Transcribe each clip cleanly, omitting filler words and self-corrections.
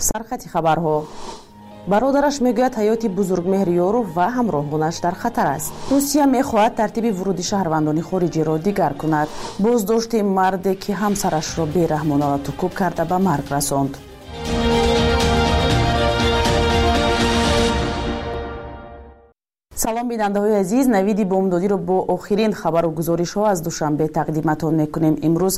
сархати хабарҳо. бародараш мегӯяд ҳаёти бузургмеҳриёров ва ҳамроҳонаш дар хатар аст. русия мехоҳад тартиби вуруди шаҳрвандони хориҷиро дигар кунад. боздошти марде ки ҳамсарашро бераҳмонона тукуб карда ба марг расонд. салом бинандаҳои азиз, навиди бомдодиро бо охирин хабару гузоришҳо аз душанбе тақдиматон мекунем. имрӯз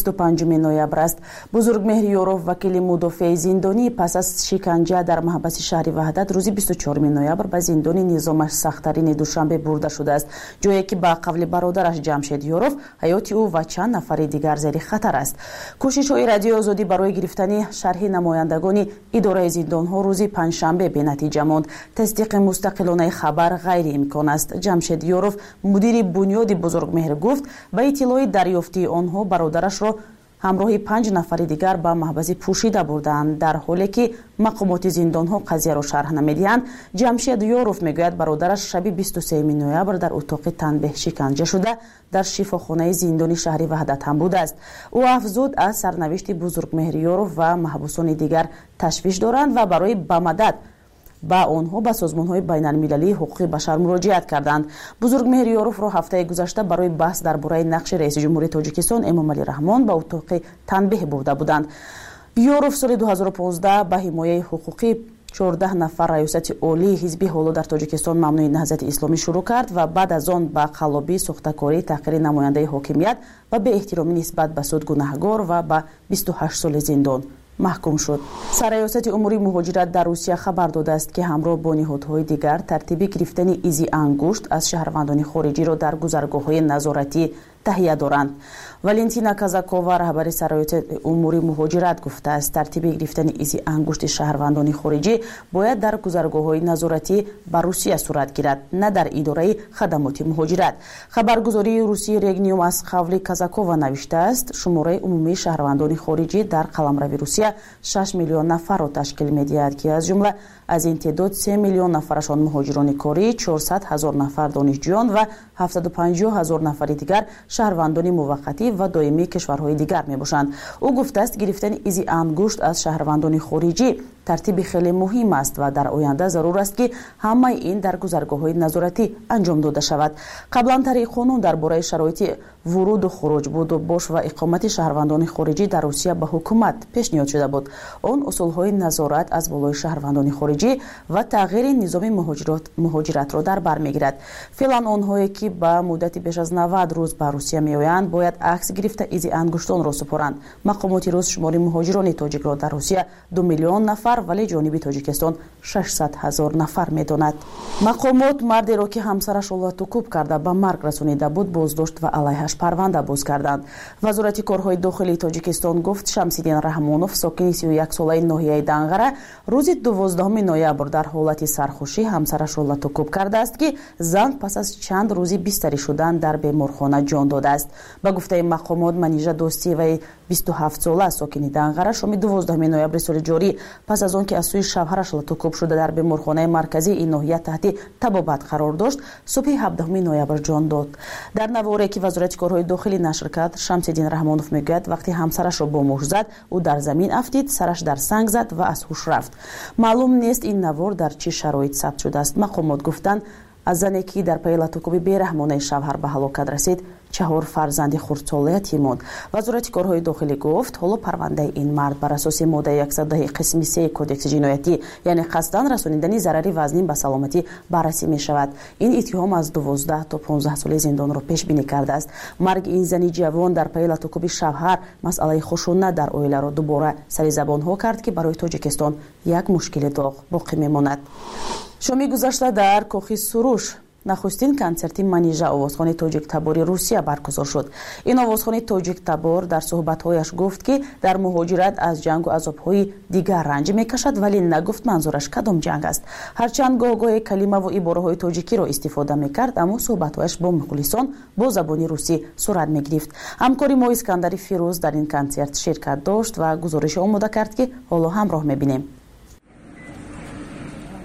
25 ноябр аст. бузургмеҳриёров вакили мудофиаи зиндонӣ пас аз шиканҷа дар маҳбаси шаҳри ваҳдат рӯзи 24 ноябр ба зиндони низомаш сахттарини душанбе бурда шудааст, ҷое ки ба қавли бародараш ҷамшед ёров ҳаёти ӯ ва чанд нафари дигар зери хатар аст. кӯшишҳои радиои озодӣ барои гирифтани шарҳи намояндагони идораи зиндонҳо рӯзи панҷшанбе бенатиҷа монд. тасдиқи мустақилонаи хабар غیرامکان است. جمشید یوروف مدیر بنیاد بزرگمهر گفت با اطلاع دریافتی آنها برادرش را همراه 5 نفر دیگر به محبس پوشیده بردند. در حالی که مقامات زندان ها قضیه را شرح نمیدهند، جمشید یوروف میگوید برادرش شب 23 نوامبر در اتاق تنبیه شکنجه شده در شفاخانه زندان شهر وحدت هم بوده است. او افزود از سرنوشت بزرگمهر یوروف و محبوسان دیگر تشویش دارند و برای به مدد با آنها به سازمان‌های بین‌المللی حقوق بشر مراجعت کردند. بزرگمهر یوروفро ҳафтаи гузашта барои баҳс дар бораи нақши раиси ҷумҳурии тоҷикистон эмомалӣ раҳмон ба утоқи танбеҳ бурда буданд. یوروف соли 2015 ба ҳимояи ҳуқуқи 14 нафар раёсати олии ҳизби ҳоло дар тоҷикистон мамнӯи наҳзати исломӣ шурӯъ кард ва баъд аз он ба қаллобӣ, сохтакорӣ, таҳқири намояндаи ҳокимият ва беэҳтиромӣ нисбат ба суд гунаҳгор ва ба 28 соли зиндон маҳкум шуд. сарраёсати умури муҳоҷират дар русия хабар додааст ки ҳамроҳ бо ниҳодҳои дигар тартиби гирифтани изи ангушт аз шаҳрвандони хориҷиро дар гузаргоҳҳои назоратӣ таҳия доранд. валентина казакова раҳбари сарраёсати умури муҳоҷират гуфтааст, тартиби гирифтани изи ангушти шаҳрвандони хориҷӣ бояд дар гузаргоҳҳои назоратӣ ба русия сурат гирад, на дар идораи хадамоти муҳоҷират. хабаргузории русии регниум аз қавли казакова навиштааст, шумораи умумии шаҳрвандони хориҷӣ дар қаламрави русия 6 миллион нафарро ташкил медиҳад ки аз ҷумла аз ин теъдод 3 миллион нафарашон муҳоҷирони корӣ, 400 ҳазор нафар донишҷӯён ва 750 ҳазор нафари дигар шаҳрвандони муваққатӣ ва доимии кишварҳои дигар мебошанд. ӯ гуфтааст, гирифтани изи ангушт аз шаҳрвандони хориҷӣ тартиби хеле муҳим аст ва дар оянда зарур аст ки ҳамаи ин дар гузаргоҳҳои назоратӣ анҷом дода шавад. қаблан тарҳи қонун дар бораи шароити вуруду хуруҷ, буду бош ва иқомати шаҳрвандони хориҷӣ дар русия ба ҳукумат пешниҳод шуда буд. он усулҳои назорат аз болои шаҳрвандони хориҷӣ ва тағйири низоми муҳоҷиратро дар бар мегирад. феълан онҳое ки ба муддати беш аз 90 рӯз ба русия меоянд, бояд акс гирифта изи ангуштонро супоранд. мақомоти рус шумори муҳоҷирони тоҷикро дар русия 2 миллион нафар, вале ҷониби тоҷикистон 600 ҳазор нафар медонад. мақомот мардеро ки ҳамсарашро латукуб карда ба марг расонида буд, боздошт ва алайҳаш парванда боз карданд. вазорати корҳои дохилии тоҷикистон гуфт, шамсиддин раҳмонов, сокини 31 солаи ноҳияи Данғара, рӯзи 12 ноябр дар ҳолати сархушӣ ҳамсарашро латукуб кардааст ки зан пас аз чанд рӯзи бистарӣ шудан дар беморхона ҷон додааст. ба гуфтаи мақомот, манижа достиеваи 27 сола сокини Данғара шоми 12 ноябри соли ҷорӣ пас аз он ки аз сӯи шавҳараш латукуб шуда дар беморхонаи марказии ин ноҳия таҳти табобат қарор дошт, субҳи 17 ноябр ҷон дод. дар наворе ки вазорати корҳои дохилӣ нашр кард, шамсиддин раҳмонов мегӯяд, вақти ҳамсарашро бо муш зад, ӯ дар замин афтид, сараш дар санг зад ва аз ҳуш рафт. маълум нест ин навор дар чӣ шароит сабт шудааст. мақомот гуфтанд, аз зане ки дар пайи латукуби бераҳмонаи шавҳар ба ҳалокат расид, 4 фарзанди хурдсола ятим монд. вазорати корҳои дохилӣ гуфт, ҳоло парвандаи ин мард бар асоси моддаи 110 қисми 3 кодекси ҷиноятӣ, яъне қасдан расонидани зарари вазнин ба саломатӣ баррасӣ мешавад. ин иттиҳом аз 12 то 15 соли зиндонро пешбинӣ кардааст. марги ин зани ҷавон дар пайи латукуби шавҳар масъалаи хушунат дар оиларо дубора сари забонҳо кард ки барои тоҷикистон як мушкили доғ боқӣ мемонад. шоми гузашта дар кохи суруш нахустин концерти манижа овозхони тоҷиктабори русия баргузор шуд. ин овозхони тоҷиктабор дар суҳбатҳояш гуфт ки дар муҳоҷират аз ҷангу азобҳои дигар ранҷ мекашад, вале нагуфт манзураш кадом ҷанг аст. ҳарчанд гоҳ-гоҳе калимаву ибораҳои тоҷикиро истифода мекард, аммо суҳбатҳояш бо мухлисон бо забони русӣ сурат мегирифт. ҳамкори мо Искандари Фирӯз дар ин концерт ширкат дошт ва гузориша омода кард ки ҳоло ҳамроҳ мебинем.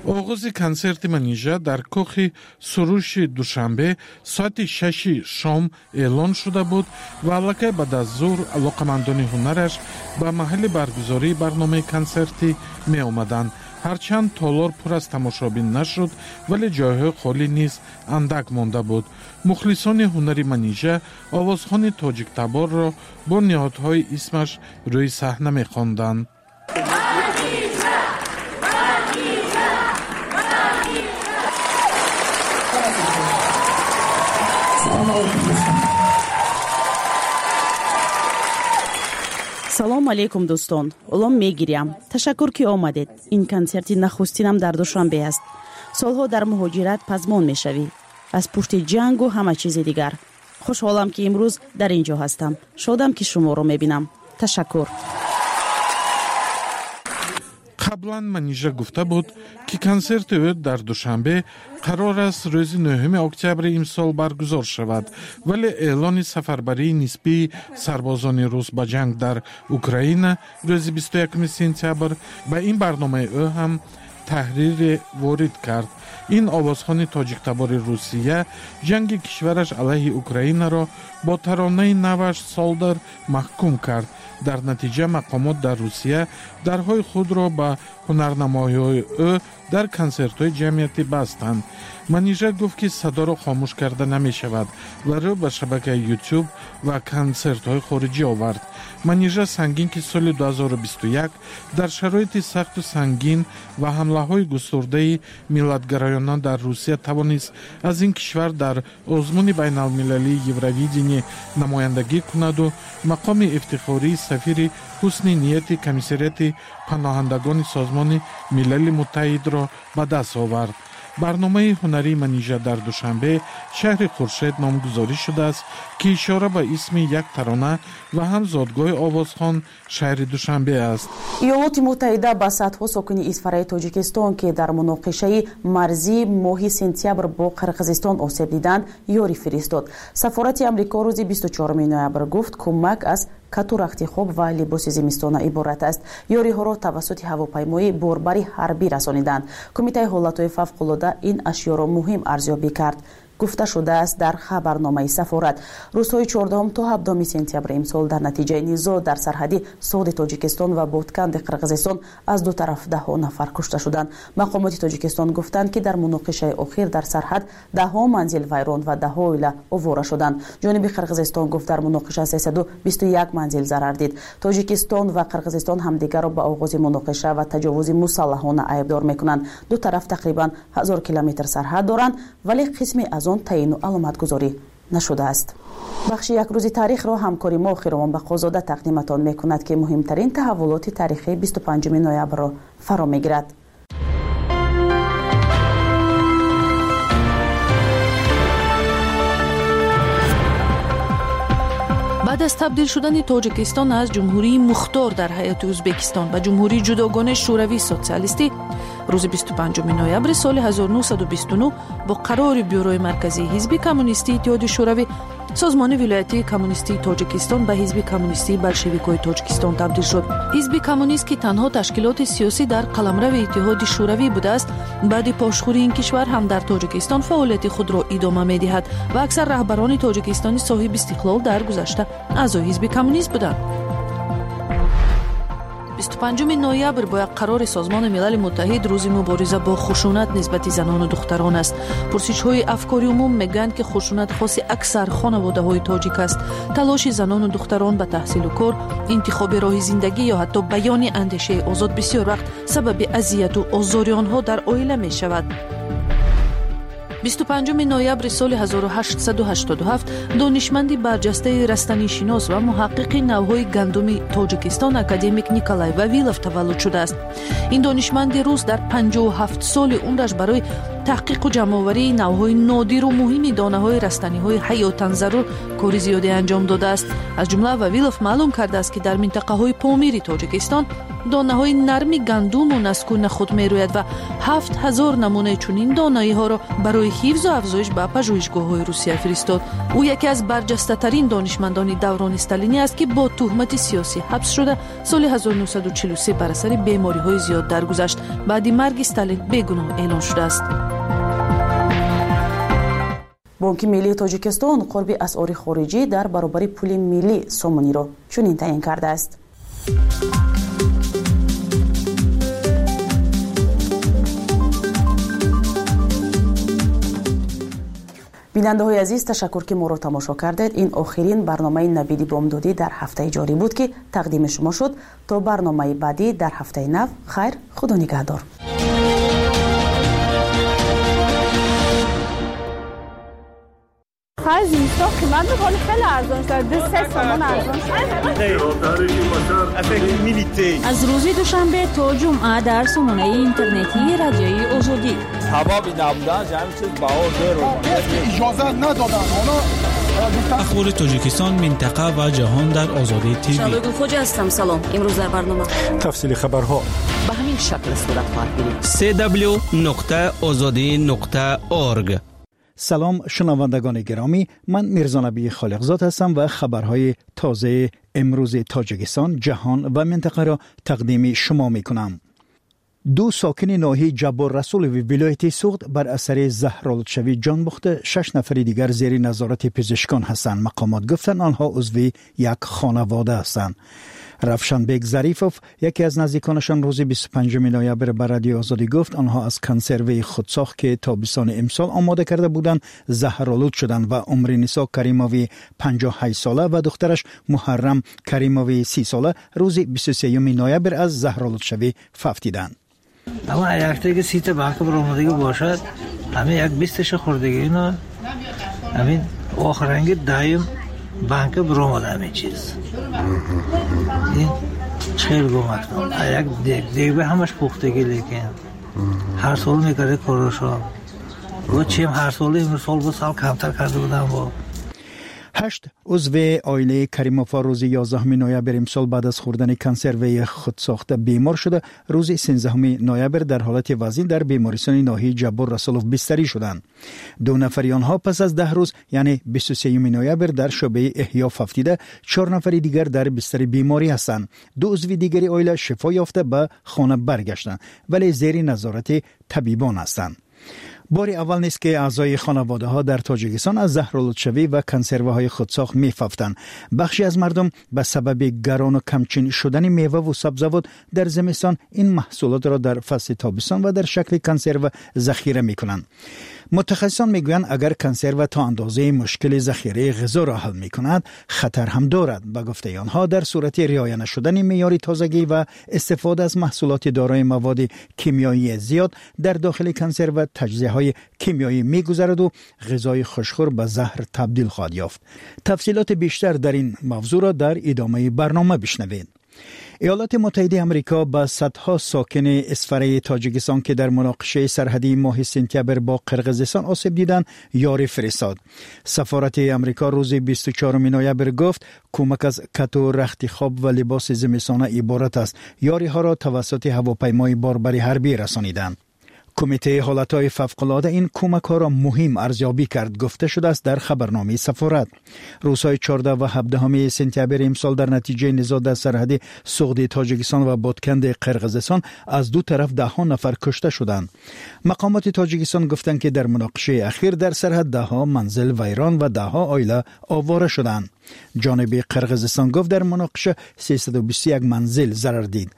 оғози консерти манижа дар кӯхи суруши душанбе соати 6 шом эълон шуда буд ва аллакай баъд аз зуҳр алоқамандони ҳунараш ба маҳалли баргузории барномаи консертӣ меомаданд. ҳарчанд толор пур аз тамошобин нашуд, вале ҷойҳои холӣ низ андак монда буд. мухлисони ҳунари манижа овозхони тоҷиктаборро бо ниҳодҳои исмаш рӯи саҳна мехонданд. салом алейкум дӯстон, улом мегирям. Ташаккур ки омадед. Ин консерти нахустинам дар душанбе аст. солҳо дар муҳоҷират пазмон мешавӣ, аз пушти ҷангу ҳама чизи дигар. хушҳолам ки имрӯз дар ин ҷо ҳастам. шодам ки шуморо мебинам. ташаккур. қаблан манижа гуфта буд ки консерти ӯ дар душанбе қарор аст рӯзи 9 октябри имсол баргузор шавад, вале эълони сафарбарии нисбии сарбозони рус ба ҷанг дар Украина рӯзи 21 сентябр ба ин барномаи ӯ ҳам таҳрире ворид кард. ин овозхони тоҷиктабори Русия ҷанги кишвараш алайҳи Украинаро бо таронаи наваш солдар маҳкум кард. дар натиҷа мақомот дар Русия дарҳои худро ба ҳунарнамоиҳои ӯ дар консертҳои ҷамъиятӣ бастанд. манижа гуфт ки садоро хомӯш карда намешавад ва рӯ ба шабакаи YouTube ва консертҳои хориҷӣ овард. манижа сангин ки соли 2021 дар шароити сахту сангин ва ҳамлаҳои густурдаи миллатгароёна дар Русия тавонист аз ин кишвар дар озмуни байналмилалии Евровидение намояндагӣ кунаду мақоми ифтихории сафири ҳусни нияти комиссарияти паноҳандагони созмони милали муттаҳидро ба даст овард. барномаи ҳунарии манижа дар душанбе шаҳри хуршед номгузорӣ шудааст, ки ишора ба исми як тарона ва ҳам зодгоҳи овозхон шаҳри душанбе аст. иёлоти муттаҳида ба садҳо сокини изфараи тоҷикистон ки дар муноқишаи марзӣ моҳи сентябр бо қирғизистон осеб диданд ёрӣ фиристод. сафорати амрико рӯзи 24 ноябр гуфт кӯмак аз кату рахти хоб ва либоси зимистона иборат аст. ёриҳоро тавассути ҳавопаймои борбари ҳарбӣ расониданд. кумитаи ҳолатҳои фавқулода ин ашёро муҳим арзёбӣ кард. гуфта шудааст дар хабарномаи сафорат. рӯзҳои 14 то 17 сентябри имсол дар натиҷаи низоъ дар сарҳади соди тоҷикистон ва бодканди қирғизистон аз ду тараф даҳо нафар кушта шуданд. мақомоти тоҷикистон гуфтанд ки дар муноқишаи охир дар сарҳад даҳо манзил вайрон ва даҳо оила овора шуданд. ҷониби қирғизистон гуфт дар муноқиша 321 манзил зарар дид. тоҷикистон ва қирғизистон ҳамдигарро ба оғози муноқиша ва таҷовузи мусаллаҳона айбдор мекунанд. ду тараф тақрибан 1000 километр сарҳад доранд, вале қисми аз он таъину аломатгузорӣ нашудааст. бахши якрӯзи таърихро ҳамкори мо хиромон бақозода тақдиматон мекунад ки муҳимтарин таҳаввулоти таърихии 25 ноябрро фаро мегирад. баъд аз табдил шудани тоҷикистон аз ҷумҳурии мухтор дар ҳайати ӯзбекистон ба ҷумҳурии ҷудогонаи шӯравии социалистӣ рӯзи 25 ноябри соли 1929 бо қарори бюрои марказии ҳизби коммунистии иттиҳоди шӯравӣ созмони вилоятии коммунистии тоҷикистон ба ҳизби коммунистии большевикои тоҷикистон табдил шуд. ҳизби коммунист ки танҳо ташкилоти сиёсӣ дар қаламрави иттиҳоди шӯравӣ будааст, баъди пошхӯрии ин кишвар ҳам дар тоҷикистон фаъолияти худро идома медиҳад ва аксар раҳбарони тоҷикистони соҳиби истиқлол дар гузашта аъзои ҳизби коммунист буданд. 25 ноябр бо як қарори созмони милали муттаҳид рӯзи мубориза бо хушунат нисбати занону духтарон аст. пурсишҳои афкори умум мегӯянд ки хушунат хоси аксар хонаводаҳои тоҷик аст. талоши занону духтарон ба таҳсилу кор, интихоби роҳи зиндагӣ ё ҳатто баёни андешаи озод бисёр вақт сабаби азияту озори онҳо дар оила мешавад. 25 ноябри соли 1887 донишманди барҷастаи растанишинос ва муҳаққиқи навъҳои гандуми тоҷикистон академик Николай Вавилов таваллуд шудааст. ин донишманди рус дар 57 соли умраш барои таҳқиқу ҷамъоварии навъҳои нодиру муҳими донаҳои растаниҳои ҳаётан зарур кори зиёде анҷом додааст. аз ҷумла Вавилов маълум кардааст ки дар минтақаҳои помири тоҷикистон دانه‌های نرم گندم و نسکو خود می‌روید و 7000 نمونه چنین دانه‌ها را برای حفظ و افزایش به پژوهشگاه‌های روسیه فرستاد. او یکی از برجسته‌ترین دانشمندان دوران استالینی است که با تهمت سیاسی حبس شده سال 1943 بر اثر بیماری‌های زیاد درگذشت. بعد مرگ استالین بیگناه اعلام شده است. بانک ملی تاجیکستان قرب اسعار خارجی در برابر پول ملی سومونی را چنین تعیین کرده است. بیننده های عزیز، تشکر که ما را تماشا کردید. این آخرین برنامه نوید بامدادی در هفته جاری بود که تقدیم شما شد. تا برنامه بعدی در هفته نو، خیر، خدا نگهدار. خرج اینستا قیمت بخواد خیلی ارزان شده، 3 سامان ارزان شده. از روز دوشنبه تا جمعه در سامانه اینترنتی رادیوی آزادی. هوا بی نبودن جمعی چیز باور اجازه ندادن. اخبار تاجیکستان، منطقه و جهان در آزادی تیوی. شبگون خوجا هستم. سلام. امروز در برنامه تفصیل خبرها به همین شکل صورت خواهد گرفت. www.azadi.org. سلام شنوندگان گرامی، من میرزا نبی خالقزاد هستم و خبرهای تازه امروز تاجیکستان، جهان و منطقه را تقدیم شما میکنم. 2 ساکن ناحیه جبار رسول و ولایت سوخت بر اثر زهرآلودشوی جان باخته، 6 نفر دیگر زیر نظارت پزشکان هستند. مقامات گفتند آنها عضو یک خانواده هستند. رفشنبگ ظریفوف، یکی از نزدیکانشان، روز 25 نوامبر به رادیو آزادی گفت آنها از کنسروی خودساخت که تابستان امسال آماده کرده بودند زهرآلود شدند و عمر نسا کریموی 58 ساله و دخترش محرم کریموی 30 ساله روز 23 نوامبر از زهرآلودشوی فوتیدند. اما یکتا که سیت باقی برآمدگی باشد، همه یک 20 خوردگی اینا همین آخرنگی دایم بانک برآمد همه چیز. این خیلی گمکنم. یک دیگه به همش پختگی، لیکن هر سال میکرده کارشو و چیم هر سال این سال با سال کمتر کرده بودم. با 8 عضو عائله کریموف روز 11 نوامبر امسال بعد از خوردن کنسروی خودساخته بیمار شده. روز 13 نوامبر در حالت وزین در بیمارستان ناحیه جبار رسولوف بستری شدند. 2 نفر آنها پس از 10 روز یعنی 23 نوامبر در شعبه احیا فوتیده، 4 نفر دیگر در بستر بیماری هستند. 2 عضو دیگری عائله شفا یافته به خانه برگشتند ولی زیر نظارت طبیبان هستند. بار اول نیست که اعضای خانواده ها در تاجیکستان از زهرآلودشوی و کنسروه های خودساخت می‌افتند. بخشی از مردم به سبب گران و کمچین شدن میوه و سبزیجات در زمستان این محصولات را در فصل تابستان و در شکل کنسرو ذخیره می‌کنند. متخصصان میگویند اگر کنسرو تا اندازه مشکل ذخیره غذا را حل می‌کند، خطر هم دارد. به گفته آنها در صورت رعایت نشدن معیار تازگی و استفاده از محصولات دارای مواد کیمیایی زیاد در داخل کنسرو تجزیه‌های کیمیایی می‌گذرد و غذای خوشخور به زهر تبدیل خواهد یافت. تفصیلات بیشتر در این موضوع را در ادامه برنامه بشنوید. ایالات متحده آمریکا با صدها ساکن اسفره تاجیکستان که در مناقشه سرحدی ماه سپتامبر با قرقیزستان آسیب دیدند یاری فرستاد. سفارت آمریکا روز 24 نوامبر گفت کمک از کت و رخت خواب و لباس زمستانه عبارت است. یاری ها را توسط هواپیمای باربری حربی رسانیدند. کمیته حالتهای فوق‌العاده این کمک ها را مهم ارزیابی کرد، گفته شده است در خبرنامه سفارت. روزهای 14 و 17 سپتامبر امسال در نتیجه نزاع در سرحد سوخت تاجیکستان و بادکند قرقیزستان از 2 طرف 10 نفر کشته شدند. مقامات تاجیکستان گفتند که در مناقشه اخیر در سرحد 10 منزل ویران و 10 عائله آواره شدند. جانب قرقیزستان گفت در مناقشه 321 منزل ضرر دید.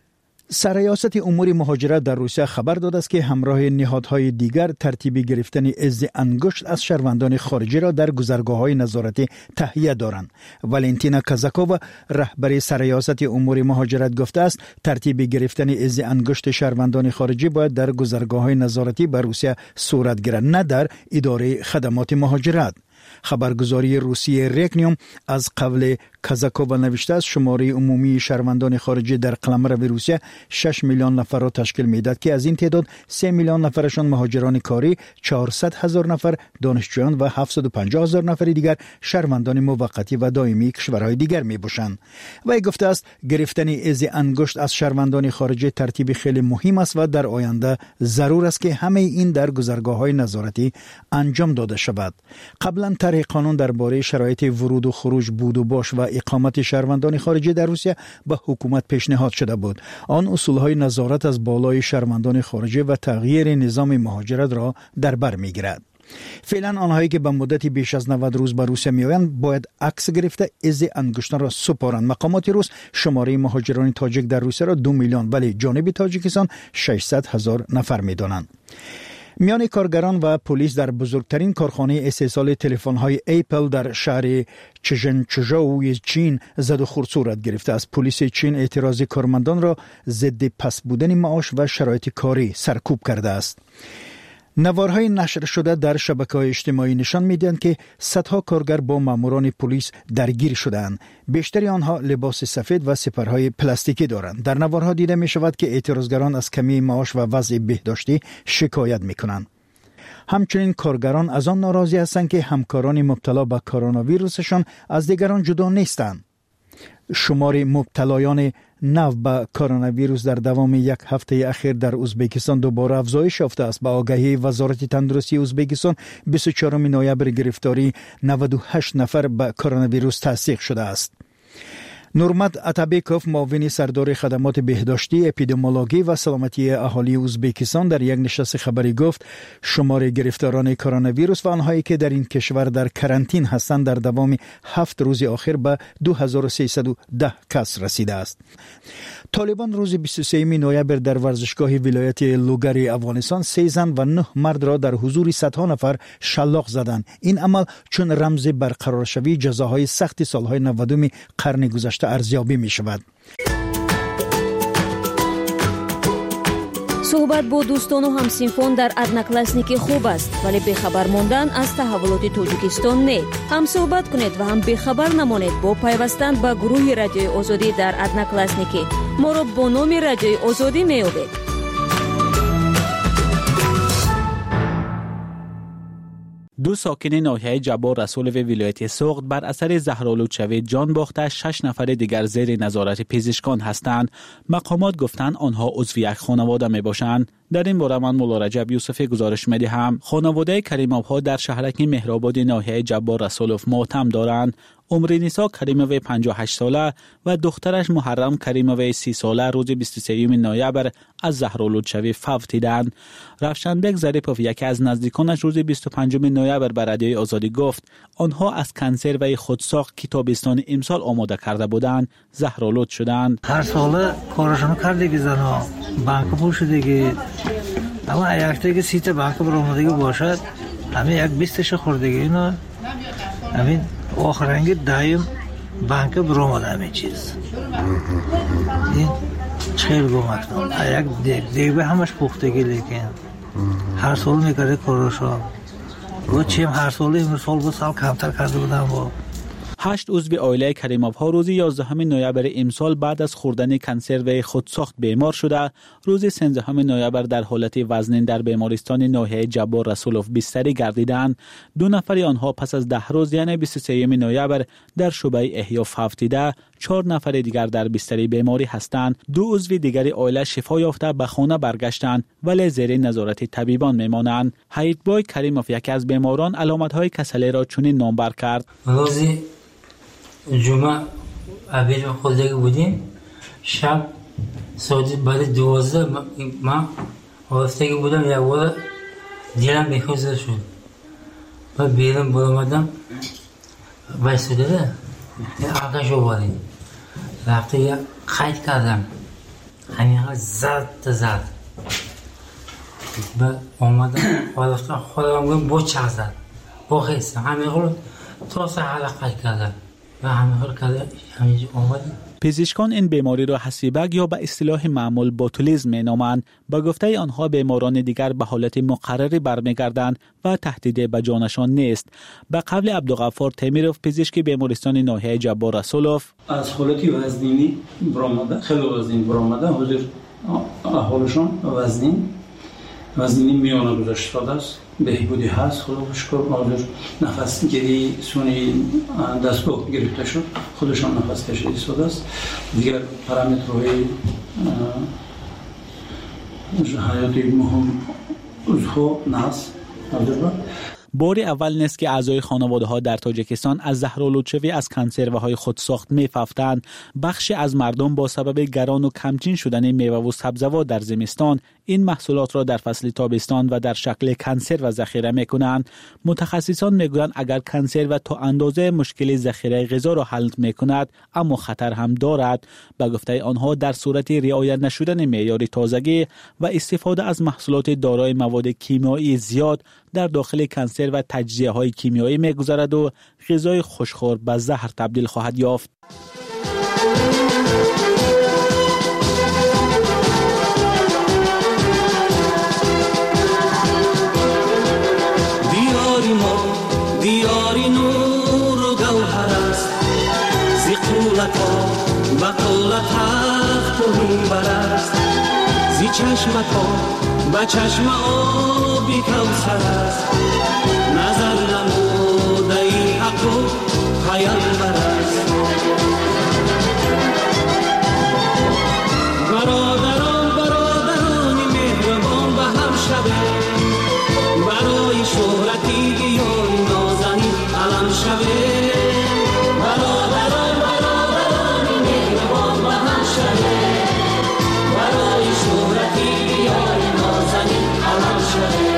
سرریاست امور مهاجرت در روسیه خبر داده است که همراه نهادهای دیگر ترتیب گرفتن عضو انگشت از شهروندان خارجی را در گذرگاه‌های نظارتی تهیه دارند. والنتینا کازاکووا رهبر سرریاست امور مهاجرت گفته است ترتیب گرفتن عضو انگشت شهروندان خارجی باید در گذرگاه‌های نظارتی به روسیه صورت گیرد، نه در اداره خدمات مهاجرت. خبرگزاری روسیه ریکنیوم از قبل کازاکووا نوشته است شماره عمومی شهروندان خارجی در قلمرو روسیه 6 میلیون نفر را تشکیل می‌دهد که از این تعداد 3 میلیون نفرشان مهاجران کاری، 400,000 نفر دانشجویان و 750,000 نفر دیگر شهروندان موقتی و دائمی کشورهای دیگر میباشند. وی گفته است گرفتن از انگشت از شهروندان خارجی ترتیب خیلی مهم است و در آینده ضرور است که همه این در گذرگاه‌های نظارتی انجام داده شود. قبلا طرح قانون درباره شرایط ورود و خروج بود و باش و اقامت شهروندان خارجی در روسیه به حکومت پیشنهاد شده بود. آن اصولهای نظارت از بالای شهروندان خارجی و تغییر نظام مهاجرت را در بر میگیرد. فعلا آنهایی که به مدتی بیش از 90 روز به روسیه میآیند باید عکس گرفته از انگشتان را سپارند. مقامات روس شماره مهاجران تاجیک در روسیه را 2 میلیون ولی جانب تاجیکستان 600,000 نفر میدانند. میان کارگران و پلیس در بزرگترین کارخانه استحصال تلفن‌های اپل در شهر چژنچژو چین زد و خورد صورت گرفته است. پلیس چین اعتراض کارمندان را ضد پس بودن معاش و شرایط کاری سرکوب کرده است. نوارهای نشر شده در شبکه‌های اجتماعی نشان می‌دهند که صدها کارگر با ماموران پلیس درگیر شدند. بیشتر آنها لباس سفید و سپرهای پلاستیکی دارند. در نوارها دیده می‌شود که اعتراضگران از کمی معاش و وضع بهداشتی شکایت می‌کنند. همچنین کارگران از آن ناراضی هستند که همکاران مبتلا به کرونا ویروسشان از دیگران جدا نیستند. شمار مبتلایان نو به کرونا ویروس در دوام یک هفته اخیر در ازبکستان دوباره افزایش یافته است. با آگهی وزارت تندرستی ازبکستان 24 نوامبر گرفتاری 98 نفر به کرونا ویروس تصدیق شده است. نورمت اتابکوف معاون سردار خدمات بهداشتی، اپیدمیولوژی و سلامتی اهالی ازبکستان در یک نشست خبری گفت شمار گرفتاران کرونا ویروس و آنهایی که در این کشور در کرانتین هستند در دوام 7 روز اخیر به 2310 کس رسیده است. طالبان روز 23 نوامبر در ورزشگاه ولایت لوگر افغانستان 3 زن و 9 مرد را در حضور صدها نفر شلاق زدند. این عمل چون رمز برقرار شوی جزاهای سخت سالهای 90 قرن گذشته ارزیابی می شود. صحبت با دوستان و همسینفون در ادناکلاسنیکی خوب است ولی بخبر موندن از تحولات تاجیکستان نه. هم صحبت کنید و هم بخبر نمانید با پیوستن به گروه رادیوی آزادی در ادناکلاسنیکی. ما را با نام رادیوی آزادی میابید. دو ساکن ناحیه جبار رسول و ولایت سوغد بر اثر زهرآلودشوی جان باخته 6 نفر دیگر زیر نظارت پزشکان هستند. مقامات گفتند آنها عضو یک خانواده می باشند. در این باره من مولا رجب یوسفی گزارش می‌دهم. خانواده کریموف ها در شهرک مهرآباد ناحیه جبار رسولوف ماتم دارند. عمر نیسا کریموف 58 ساله و دخترش محرم کریموف 30 ساله روز 23 نوامبر از زهرآلودشوی فوت دیدند. رفشنبک ظریفوف یکی از نزدیکانش روز 25 نوامبر به رادیوی آزادی گفت آنها از کنسر و خودساخت که تابستان امسال آماده کرده بودند زهرآلود شدند. هر سال کارشون کردگی زنا بانک پوشیدگی اما اگه سیت بانک برآمدگی باشد همین یک 20 خوردگی اینا همین آخرنگ دایم بانک برآمده همین چیز این خیلی گمکنم یک دیگه همش پختگی لیکن هر سال میکرده کارشو و چیم هر سال این سال با سال کمتر کرده بودم با 8 عضو عائله کریموف ها روز 11 نوامبر امسال بعد از خوردن کنسر و خودساخت بیمار شده. روز 13 نوامبر در حالت وزنین در بیمارستان ناحیه جبار رسولوف بستری گردیدند. 2 نفر آنها پس از 10 روز یعنی 23 نوامبر در شعبه احیا فوت دیده. 4 نفر دیگر در بستری بیماری هستند. 2 عضو دیگر عائله شفا یافته به خانه برگشتند ولی زیر نظارت طبیبان میمانند. حیدبای کریموف یکی از بیماران علامت‌های کسلی را چنین نامبر کرد. جمعه عبیر خوردگی بودیم شب ساعت بعد 12 من آفتگی بودم یک بار دیرم میخوزه شد و بیرم برامدم بایسته ده آقاش رو باریم رفته یک قید کردم همین ها زد و آمدم خودم گویم با چه زد با خیستم همین خود تا سه حالا قید کردم و همین حال کرده همینجا آمدیم. پزشکان این بیماری را حسیبک یا به اصطلاح معمول بوتولیسم می‌نامند. به گفته آنها بیماران دیگر به حالت مقرری برمیگردند و تهدید به جانشان نیست. به قول عبدالغفار تیمیروف پزشک بیمارستان ناحیه جبار رسولوف، از حالت وزنی برآمده، خیلی وزنی برآمده، حاضر احوالشان وزنی میانه گذاشته شده است، بهبودی هست، خدا شکر. حاضر نفس گیری سونی دستگاه گرفته شد، خودشان نفس کشیده ایستاده است. دیگر پارامترهای حیاتی مهم عضو ناس حاضر. بار اول نیست که اعضای خانواده ها در تاجیکستان از زهرآلودشوی از کنسروهای خود ساخت می‌افتند. بخشی از مردم با سبب گران و کمچین شدن میوه و سبزیجات در زمستان این محصولات را در فصل تابستان و در شکل کنسرو ذخیره می‌کنند. متخصصان می‌گویند اگر کنسرو تا اندازه مشکل ذخیره غذا را حل می‌کند، اما خطر هم دارد. به گفته آنها در صورت رعایت نشدن معیار تازگی و استفاده از محصولات دارای مواد کیمیایی زیاد در داخل کنسرو و تجزیه‌های کیمیایی می‌گذرد و غذای خوشخوار به زهر تبدیل خواهد یافت. دیاری نور و گوهر است، زیقولت ها بقولت هفت و میبر است، زی چشمت ها به چشم آبی کوثر است، نظر نموده ای حق و پیامبر است. برادران مهربان به هم شده، برای شهرتی دیاری نازنین علم شده. برادران مهربان به هم شده، برای شهرتی دیاری نازنین علم شده.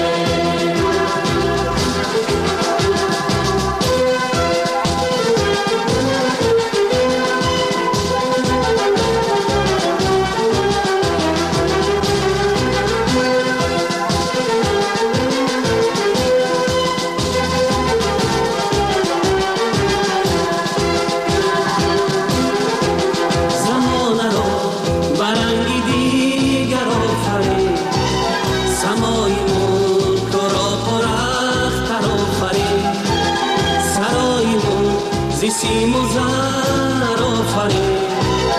سیم و زر آفرین،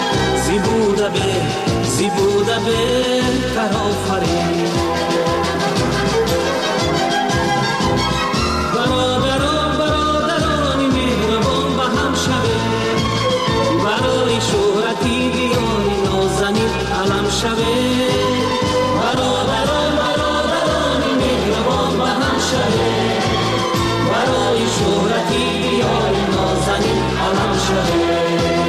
زی بوده بهتر آفرین. برادران مهربان به هم شده، برای شهرتی دیاری نازنین علم شده. برادران مهربان به هم شده، برای شهرتی دیاری نازنین علم شده.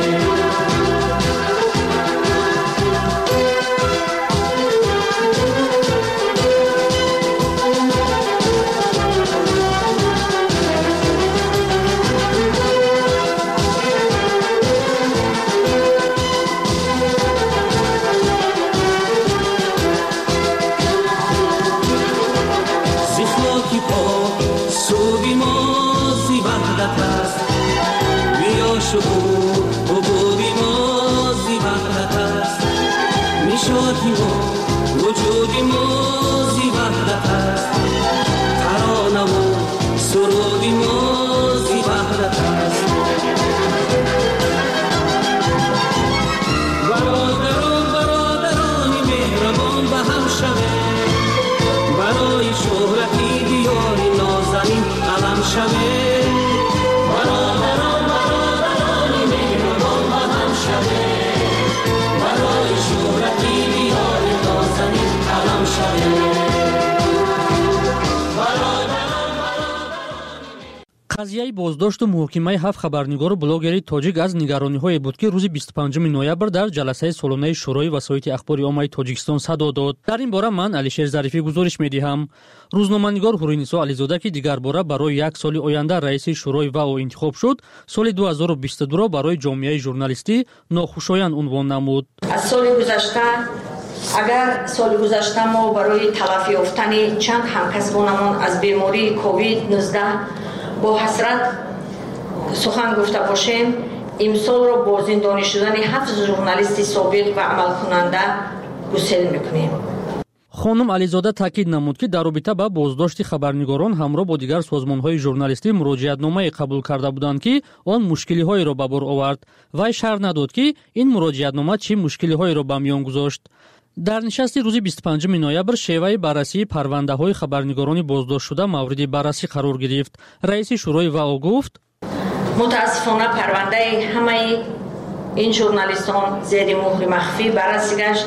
قضیه بازداشت و محاکمه 7 خبرنگار و بلاگری تاجیک از نگرانی‌های بود که روز 25 نوامبر در جلسه سالانه شورای وسایط اخباری عامه تاجیکستان صدا داد. در این باره من علیشیر ظریفی گزارش می‌دهم. روزنامه‌نگار حورینیسا علیزاده که دیگر باره برای یک سال آینده رئیس شورای واو انتخاب شد، سال 2022 را برای جامعه ژورنالیستی ناخوشایند عنوان نمود. از سال گذشته اگر سال گذشته ما برای تلافی یافتن چند همکسبانمان از بیماری کووید 19 با حسرت سخن گفته باشیم، امسال را با زندانی شدن 7 ژورنالیست سابق و عمل کننده گسیل میکنیم. خانم علیزاده تاکید намуд ки дар робита ба боздошти хабарнигорон ҳамроҳ бо дигар созмонҳои журналистӣ муроҷиатномае қабул карда буданд ки он мушкилиҳоеро ба бор овард. Вай шарҳ надод ки ин муроҷиатнома чӣ мушкилиҳоеро ба миён гузошт. дар нишасти рӯзи 25 ноябр шеваи баррасии парвандаҳои хабарнигорони боздоштшуда мавриди баррасӣ қарор гирифт. раиси шӯрои ВАО гуфт: мутаассифона парвандаи ҳамаи ин журналистон зери муҳри махфӣ баррасӣ гашт.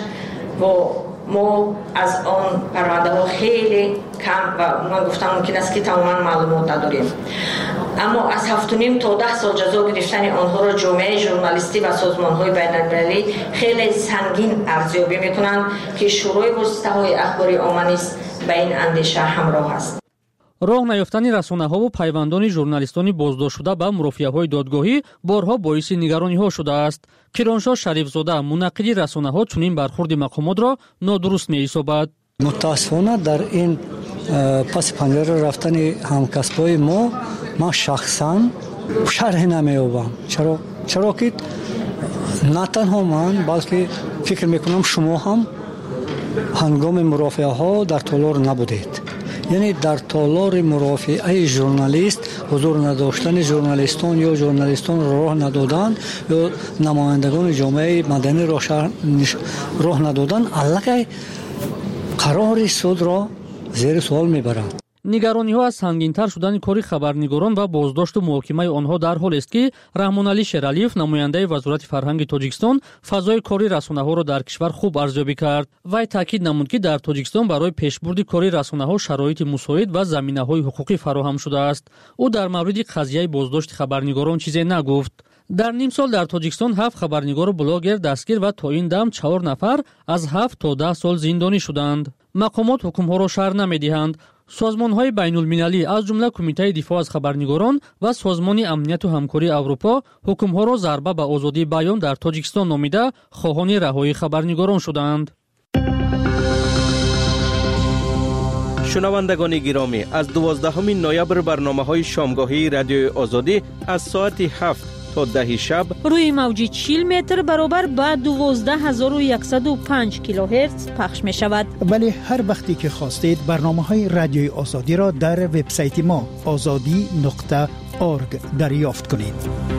ما از آن پرونده ها خیلی کم و من گفتم ممکن است که تماما معلومات نداریم، اما از 7.5 تا 10 سال جزا گرفتن آنها را جامعه ژورنالیستی و سازمان های بین المللی خیلی سنگین ارزیابی میکنند که شورای واسطه های اخباری آمنیست به این اندیشه همراه است. роҳ наёфтани расонаҳо ва пайвандони журналистони боздоштшуда ба мурофиаҳои додгоҳӣ борҳо боиси нигарониҳо шудааст. кироншоҳ шарифзода мунаққиди расонаҳо чунин бархурди мақомотро нодуруст меҳисобад. мутаассифона дар ин паси панҷара рафтани ҳамкасбои мо ман шахсан шарҳе намеёбам. чаро ки на танҳо ман балки фикр мекунам шумо ҳам ҳангоми мурофиаҳо дар толор набудед. یعنی در تالار مرافعه ژورنالیست حضور نداشتن ژورنالیستان یا ژورنالیستان راه ندادن یا نمایندگان جامعه مدنی راه ندادن علاقه قرار سود را زیر سوال میبرند. нигарониҳо аз сангинтар шудани кори хабарнигорон ва боздошту муҳокимаи онҳо дар ҳолест ки раҳмоналӣ шералиев намояндаи вазорати фарҳанги тоҷикистон фазои кори расонаҳоро дар кишвар хуб арзёбӣ кард. вай таъкид намуд ки дар тоҷикистон барои пешбурди кори расонаҳо шароити мусоид ва заминаҳои ҳуқуқӣ фароҳам шудааст. ӯ дар мавриди қазияи боздошти хабарнигорон чизе нагуфт. дар ним сол дар тоҷикистон 7 хабарнигору блогер дастгир ва то ин дам 4 нафар аз 7 то 10 сол зиндонӣ шуданд. мақомот ҳукмҳоро шарҳ намедиҳанд. созмонҳои байнулмилалӣ аз ҷумла кумитаи дифоъ аз хабарнигорон ва созмони амнияту ҳамкории аврупо ҳукмҳоро зарба ба озодии баён дар тоҷикистон номида хоҳони раҳоии хабарнигорон шуданд. шунавандагони гиромӣ, аз 12 ноябр барномаҳои шомгоҳии радиои озодӣ аз соати 7 تا 10 شب روی موج 40 متر برابر با 12105 کیلوهرتز پخش می شود. ولی هر وقتی که خواستید برنامه‌های رادیوی آزادی را در وبسایت ما azadi.org دریافت کنید.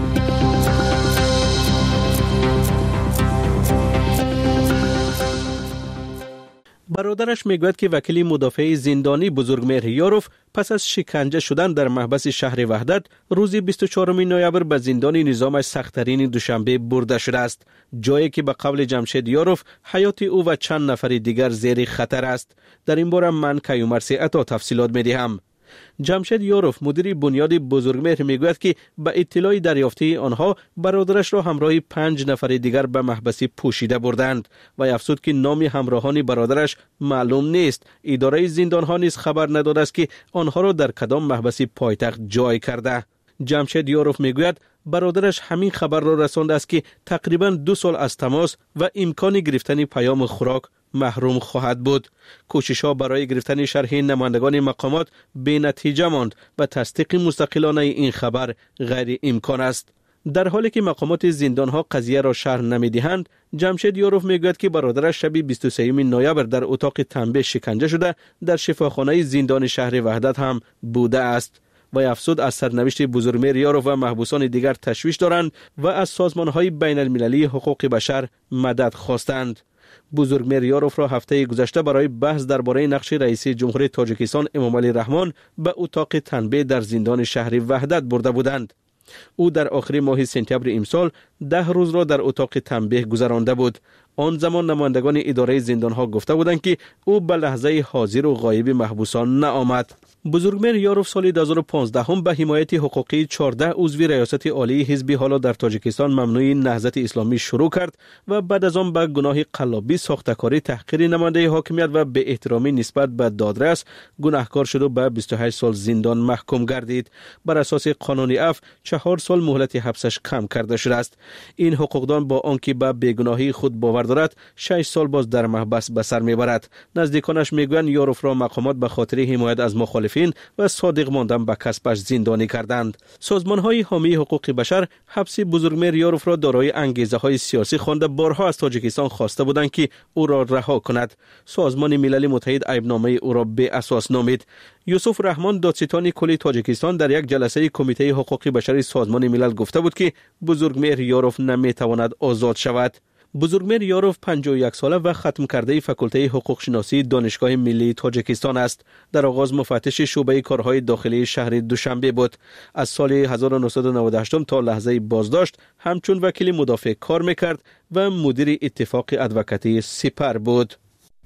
برادرش میگوید که وکیل مدافع زندانی بزرگمهر یاروف پس از شکنجه شدن در محبس شهر وحدت روز 24 نوامبر به زندان نظامش سخت‌ترین دوشنبه برده شده است، جایی که به قول جمشید یاروف حیات او و چند نفر دیگر زیر خطر است. در این باره من کیومرثی عطا تفصیلات میدهم. جمشید یاروف مدیر بنیاد بزرگمهر میگوید که به اطلاع دریافتی آنها برادرش را همراه 5 نفر دیگر به محبسی پوشیده بردند و افزود که نام همراهان برادرش معلوم نیست. اداره زندانها نیز خبر نداده است که آنها را در کدام محبسی پایتخت جای کرده. جمشید یاروف میگوید برادرش همین خبر را رسانده است که تقریبا 2 سال از تماس و امکان گرفتن پیام خوراک محروم خواهد بود. کوشش‌ها برای گرفتن شرح نمایندگان مقامات بی نتیجه ماند و تصدیق مستقلانه این خبر غیر امکان است. در حالی که مقامات زندانها قضیه را شرح نمی‌دهند، جمشید یاروف میگوید که برادرش شب 23 نوامبر در اتاق تنبیه شکنجه شده در شفاخانه زندان شهر وحدت هم بوده است. و افزود از سرنوشت بزرگمهر یاروف و محبوسان دیگر تشویش دارند و از سازمان‌های بین المللی حقوق بشر مدد خواستند. بزرگمهر یاروف را هفته گذشته برای بحث درباره نقش رئیس جمهوری تاجیکستان امامعلی رحمان به اتاق تنبیه در زندان شهر وحدت برده بودند. او در آخر ماه سپتامبر امسال 10 روز را در اتاق تنبیه گذرانده بود. آن زمان نمایندگان اداره زندانها گفته بودند که او به لحظه حاضر و غایب محبوسان نآمد. بزرگمهر یاروف سال 2015 به حمایت حقوقی 14 عضو ریاست عالی حزب حالا در تاجیکستان ممنوع نهضت اسلامی شروع کرد و بعد از آن به گناه قلابی، ساختکاری، تحقیر نماینده حاکمیت و به احترامی نسبت به دادرس گناهکار شد و به 28 سال زندان محکوم گردید. بر اساس قانون عفو 4 سال مهلت حبسش کم کرده شده است. این حقوقدان با آنکه به بیگناهی خود باور باور دارد 6 سال باز در محبس به سر میبرد. نزدیکانش میگویند یاروف را مقامات به خاطر حمایت از مخالفین و صادق ماندن به کسبش زندانی کردند. سازمان‌های حامی حقوق بشر حبس بزرگمهر یاروف را دارای انگیزه‌های سیاسی خوانده بارها از تاجیکستان خواسته بودند که او را رها کند. سازمان ملل متحد عیبنامه او را بی اساس نامید. یوسف رحمان دادستان کلی تاجیکستان در یک جلسه کمیته حقوق بشری سازمان ملل گفته بود که بزرگمهر یاروف نمیتواند آزاد شود. بزرگمهر یاروف 51 ساله و ختم کرده فاکولته حقوق شناسی دانشگاه ملی تاجیکستان است. در آغاز مفتش شعبه کارهای داخلی شهر دوشنبه بود. از سال 1998 تا لحظه بازداشت همچون وکیل مدافع کار میکرد و مدیر اتفاق ادوکاتی سپر بود.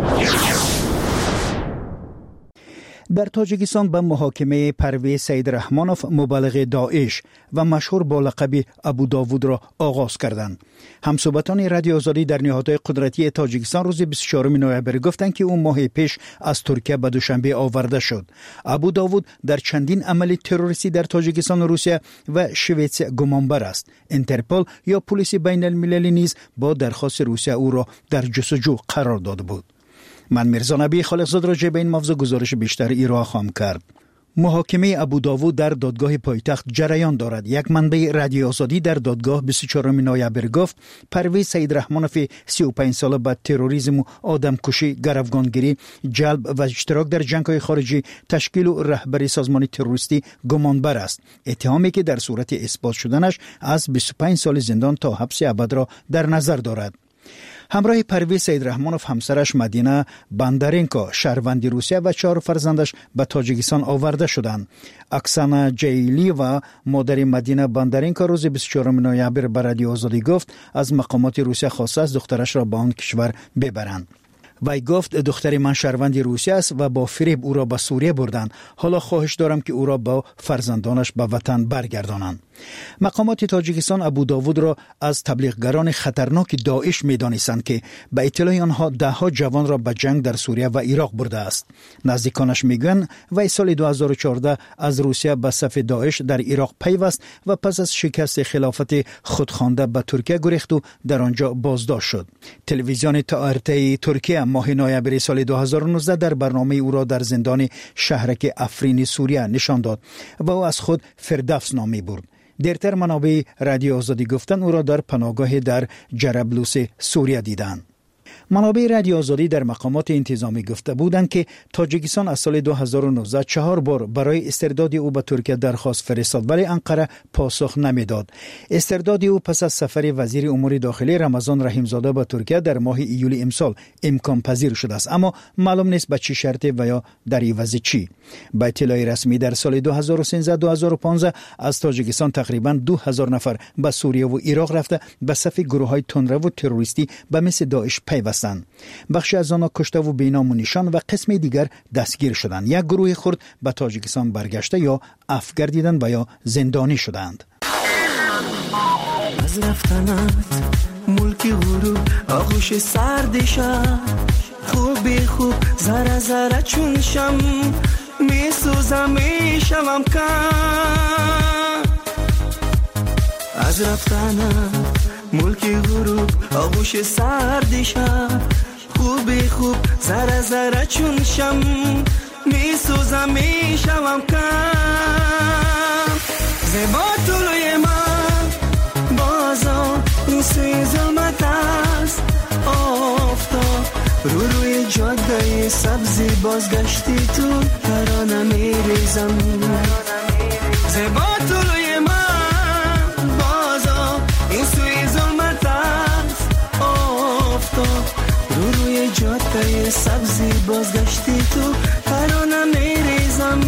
در تاجیکستان به محاکمه پرویز سیدرحمانوف مبلغ داعش و مشهور با لقب ابو داوود را آغاز کردند. همصحبتان رادیو آزادی در نهادهای قدرتی تاجیکستان روز 24 نوامبر گفتند که او ماه پیش از ترکیه به دوشنبه آورده شد. ابو داوود در چندین عمل تروریستی در تاجیکستان، روسیه و شویتس گمانبر است. اینترپل یا پلیس بین المللی نیز با درخواست روسیه او را در جستجو قرار داده بود. من میرزا نبی خالقزاد را به این موضوع گزارش بیشتر ارائه خواهم کرد. محاکمه ابو داوود در دادگاه پایتخت جریان دارد. یک منبع رادیو آزادی در دادگاه 24 نوامبر گفت پرویز سیدرحمانوف 35 ساله به تروریسم و آدمکشی، گروگانگیری، جلب و اشتراک در جنگ‌های خارجی، تشکیل و رهبری سازمان تروریستی گمانبر است. اتهامی که در صورت اثبات شدنش از 25 سال زندان تا حبس ابد را در نظر دارد. همراه پرویز سیدرحمانوف همسرش مدینه باندارینکا شهروند روسیه و 4 فرزندش به تاجیکستان آورده شدند. اکسانا جیلی و مادر مدینه باندارینکا روز 24 نوامبر به رادیو آزادی گفت از مقامات روسیه خواسته است دخترش را به آن کشور ببرند. وی گفت دختر من شهروند روسیه است و با فریب او را به سوریه بردند. حالا خواهش دارم که او را با فرزندانش به وطن برگردانند. مقامات تاجیکستان ابو داوود را از تبلیغگران خطرناک داعش می‌دانستند که به اطلاع آنها ده‌ها جوان را به جنگ در سوریه و عراق برده است. نزدیکانش میگویند وی سال 2014 از روسیه به صف داعش در عراق پیوست و پس از شکست خلافت خودخوانده به ترکیه گریخت و در آنجا بازداشت شد. تلویزیون TRT ترکیه ماه نوامبر سال 2019 در برنامه او را در زندان شهرک افرین سوریه نشان داد و او از خود فردوس نامی برد. دیرتر منابع رادیو آزادی گفتن او را در پناهگاه در جرابلوس سوریه دیدند. منابع رادیو آزادی در مقامات انتظامی گفته بودند که تاجیکستان از سال 2019 4 بار برای استرداد او به ترکیه درخواست فرستاد ولی انقره پاسخ نمیداد. استرداد او پس از سفر وزیر امور داخلی رمضان رحیمزاده به ترکیه در ماه ایول امسال امکان پذیر شده است، اما معلوم نیست به چه شرطی و یا در عوض چی. به اطلاع رسمی در سال 2013-2015 از تاجیکستان تقریبا 2000 نفر به سوریه و عراق رفته به صف گروه‌های تندرو و تروریستی به مثل داعش پیوستند. بخشی از آنها کشته و بی‌نام و نشان و قسم دیگر دستگیر شدند. یک گروه خرد به تاجیکستان برگشته یا عفو گردیدند و یا زندانی شدند. از رفتنت ملک غرور آغوش سردشم خوبی خوب ذره ذره چون شم میسوزم میشم کم از رفتنت ملک غروب آغوش سردشم خوبی خوب ذره ذره چون شم میسوزم میشم کم زیبا طلوی من بازا این سوی ظلمت است آفتاب روی جاده سبزی بازگشتی تو ترانه میریزم زیبا طلوی من بازا این سوی ظلمت است آفتاب روی جاده سبزی بازگشتی تو ترانه میریزم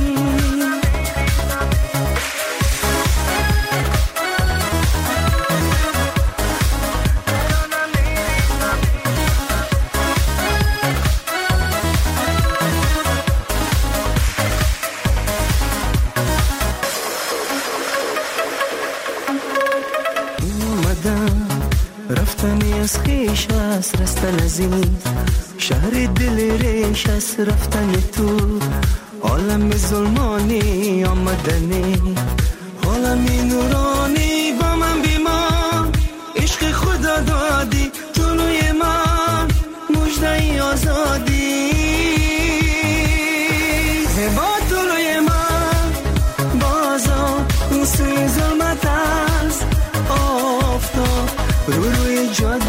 رفتنی از خیش است رستن از این شهر دل ریش است رفتن تو عالم ظلمانی آمدنی عالمی نورانی با من بیمان عشق خدا دادی طلوی من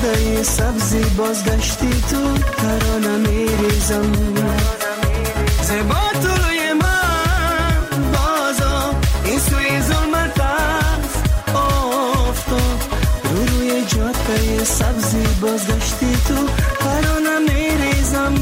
جاده سبزی بازگشتی تو ترانه میریزم زیبا طلوی من بازا این سوی ظلمت است آفتاب روی جاده سبزی بازگشتی تو ترانه میریزم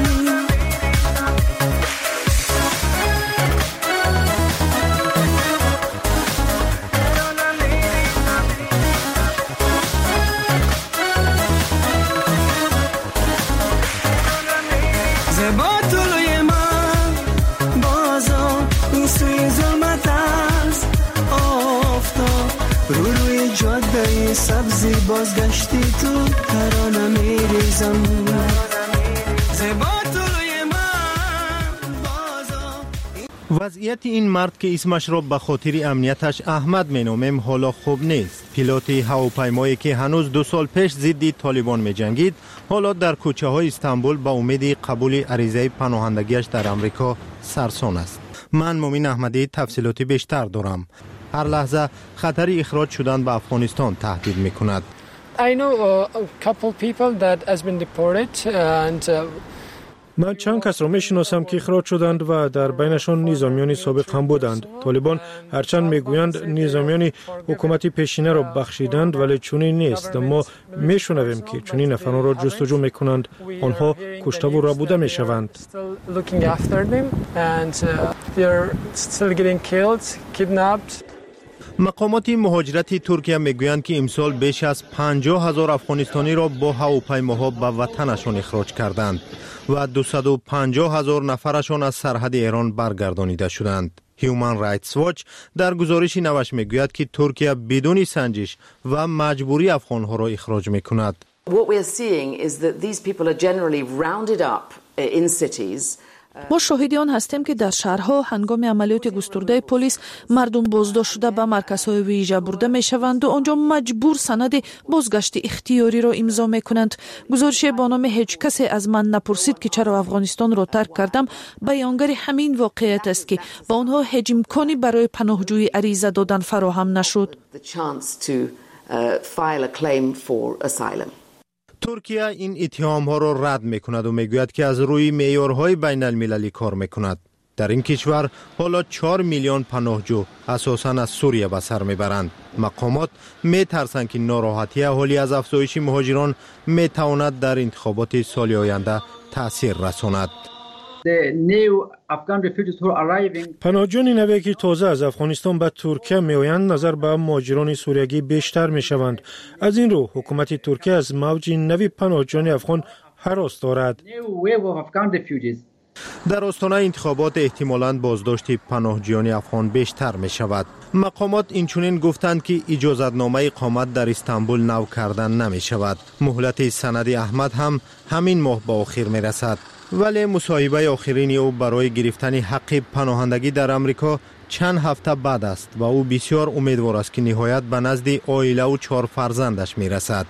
سبزی بازگشتی تو ترانه میریزم وضعیت این مرد که اسمش را به خاطر امنیتش احمد مینامیم حالا خوب نیست. پیلوت هواپیمایی که هنوز 2 سال پیش ضد طالبان می‌جنگید حالا در کوچه های استانبول با امید قبول عریضه پناهندگیش در امریکا سرسان است. من مومن احمدی تفصیلاتی بیشتر دارم. هر لحظه خطر اخراج شدن به افغانستان تهدید می‌کند. I know a couple people that has been deported and من چند کس را میشناسم که اخراج شدند و در بینشان نظامیان سابق هم بودند. طالبان هرچند میگویند نظامیان حکومت پیشینه را بخشیدند ولی چنین نیست. ما میشنویم که چنین افراد را جستجو میکنند، آنها کشته و ربوده میشوند. مقامات مهاجرت ترکیه میگویند که امسال بیش از 50,000 افغانستانی را با هواپیماها به وطنشان اخراج کردند و 250,000 نفرشان از سرحد ایران برگردانیده شدند. هیومن رایتس واچ در گزارشی نوشت میگوید که ترکیه بدون سنجش و مجبوری افغانها را اخراج میکند. What we are seeing is that these people are generally rounded up in cities. ما شاهد آن هستیم که در شهرها هنگام عملیات گسترده پلیس مردم بازداشت شده به مرکزهای ویژه برده می شوند و آنجا مجبور سند بازگشت اختیاری را امضا می کنند. گزارش با نام هیچ کسی از من نپرسید که چرا افغانستان را ترک کردم بیانگر همین واقعیت است که با آنها هیچ امکانی برای پناهجویی عریضه دادن فراهم نشد. ترکیه این اتهام ها را رد می کند و می گوید که از روی معیارهای بین المللی کار می کند. در این کشور حالا 4 میلیون پناهجو اساساً از سوریه به سر می برند. مقامات می ترسند که ناراحتی اهالی از افزایش مهاجران می تواند در انتخابات سال آینده تأثیر رساند. پناهجویان نوی که تازه از افغانستان به ترکیه میآیند نظر به مهاجران سوریگی بیشتر میشوند. از این رو حکومت ترکیه از موج نوی پناهجویان افغان هراس دارد. در آستانه انتخابات احتمالاً بازداشت پناهجویان افغان بیشتر می شود. مقامات اینچنین گفتند که اجازتنامه اقامت در استانبول نو کردن نمی شود. مهلت سند احمد هم همین ماه به آخر می رسد. ولی مصاحبه آخرین او برای گرفتن حق پناهندگی در امریکا چند هفته بعد است و او بسیار امیدوار است که نهایت به نزد عائله و 4 فرزندش می رسد.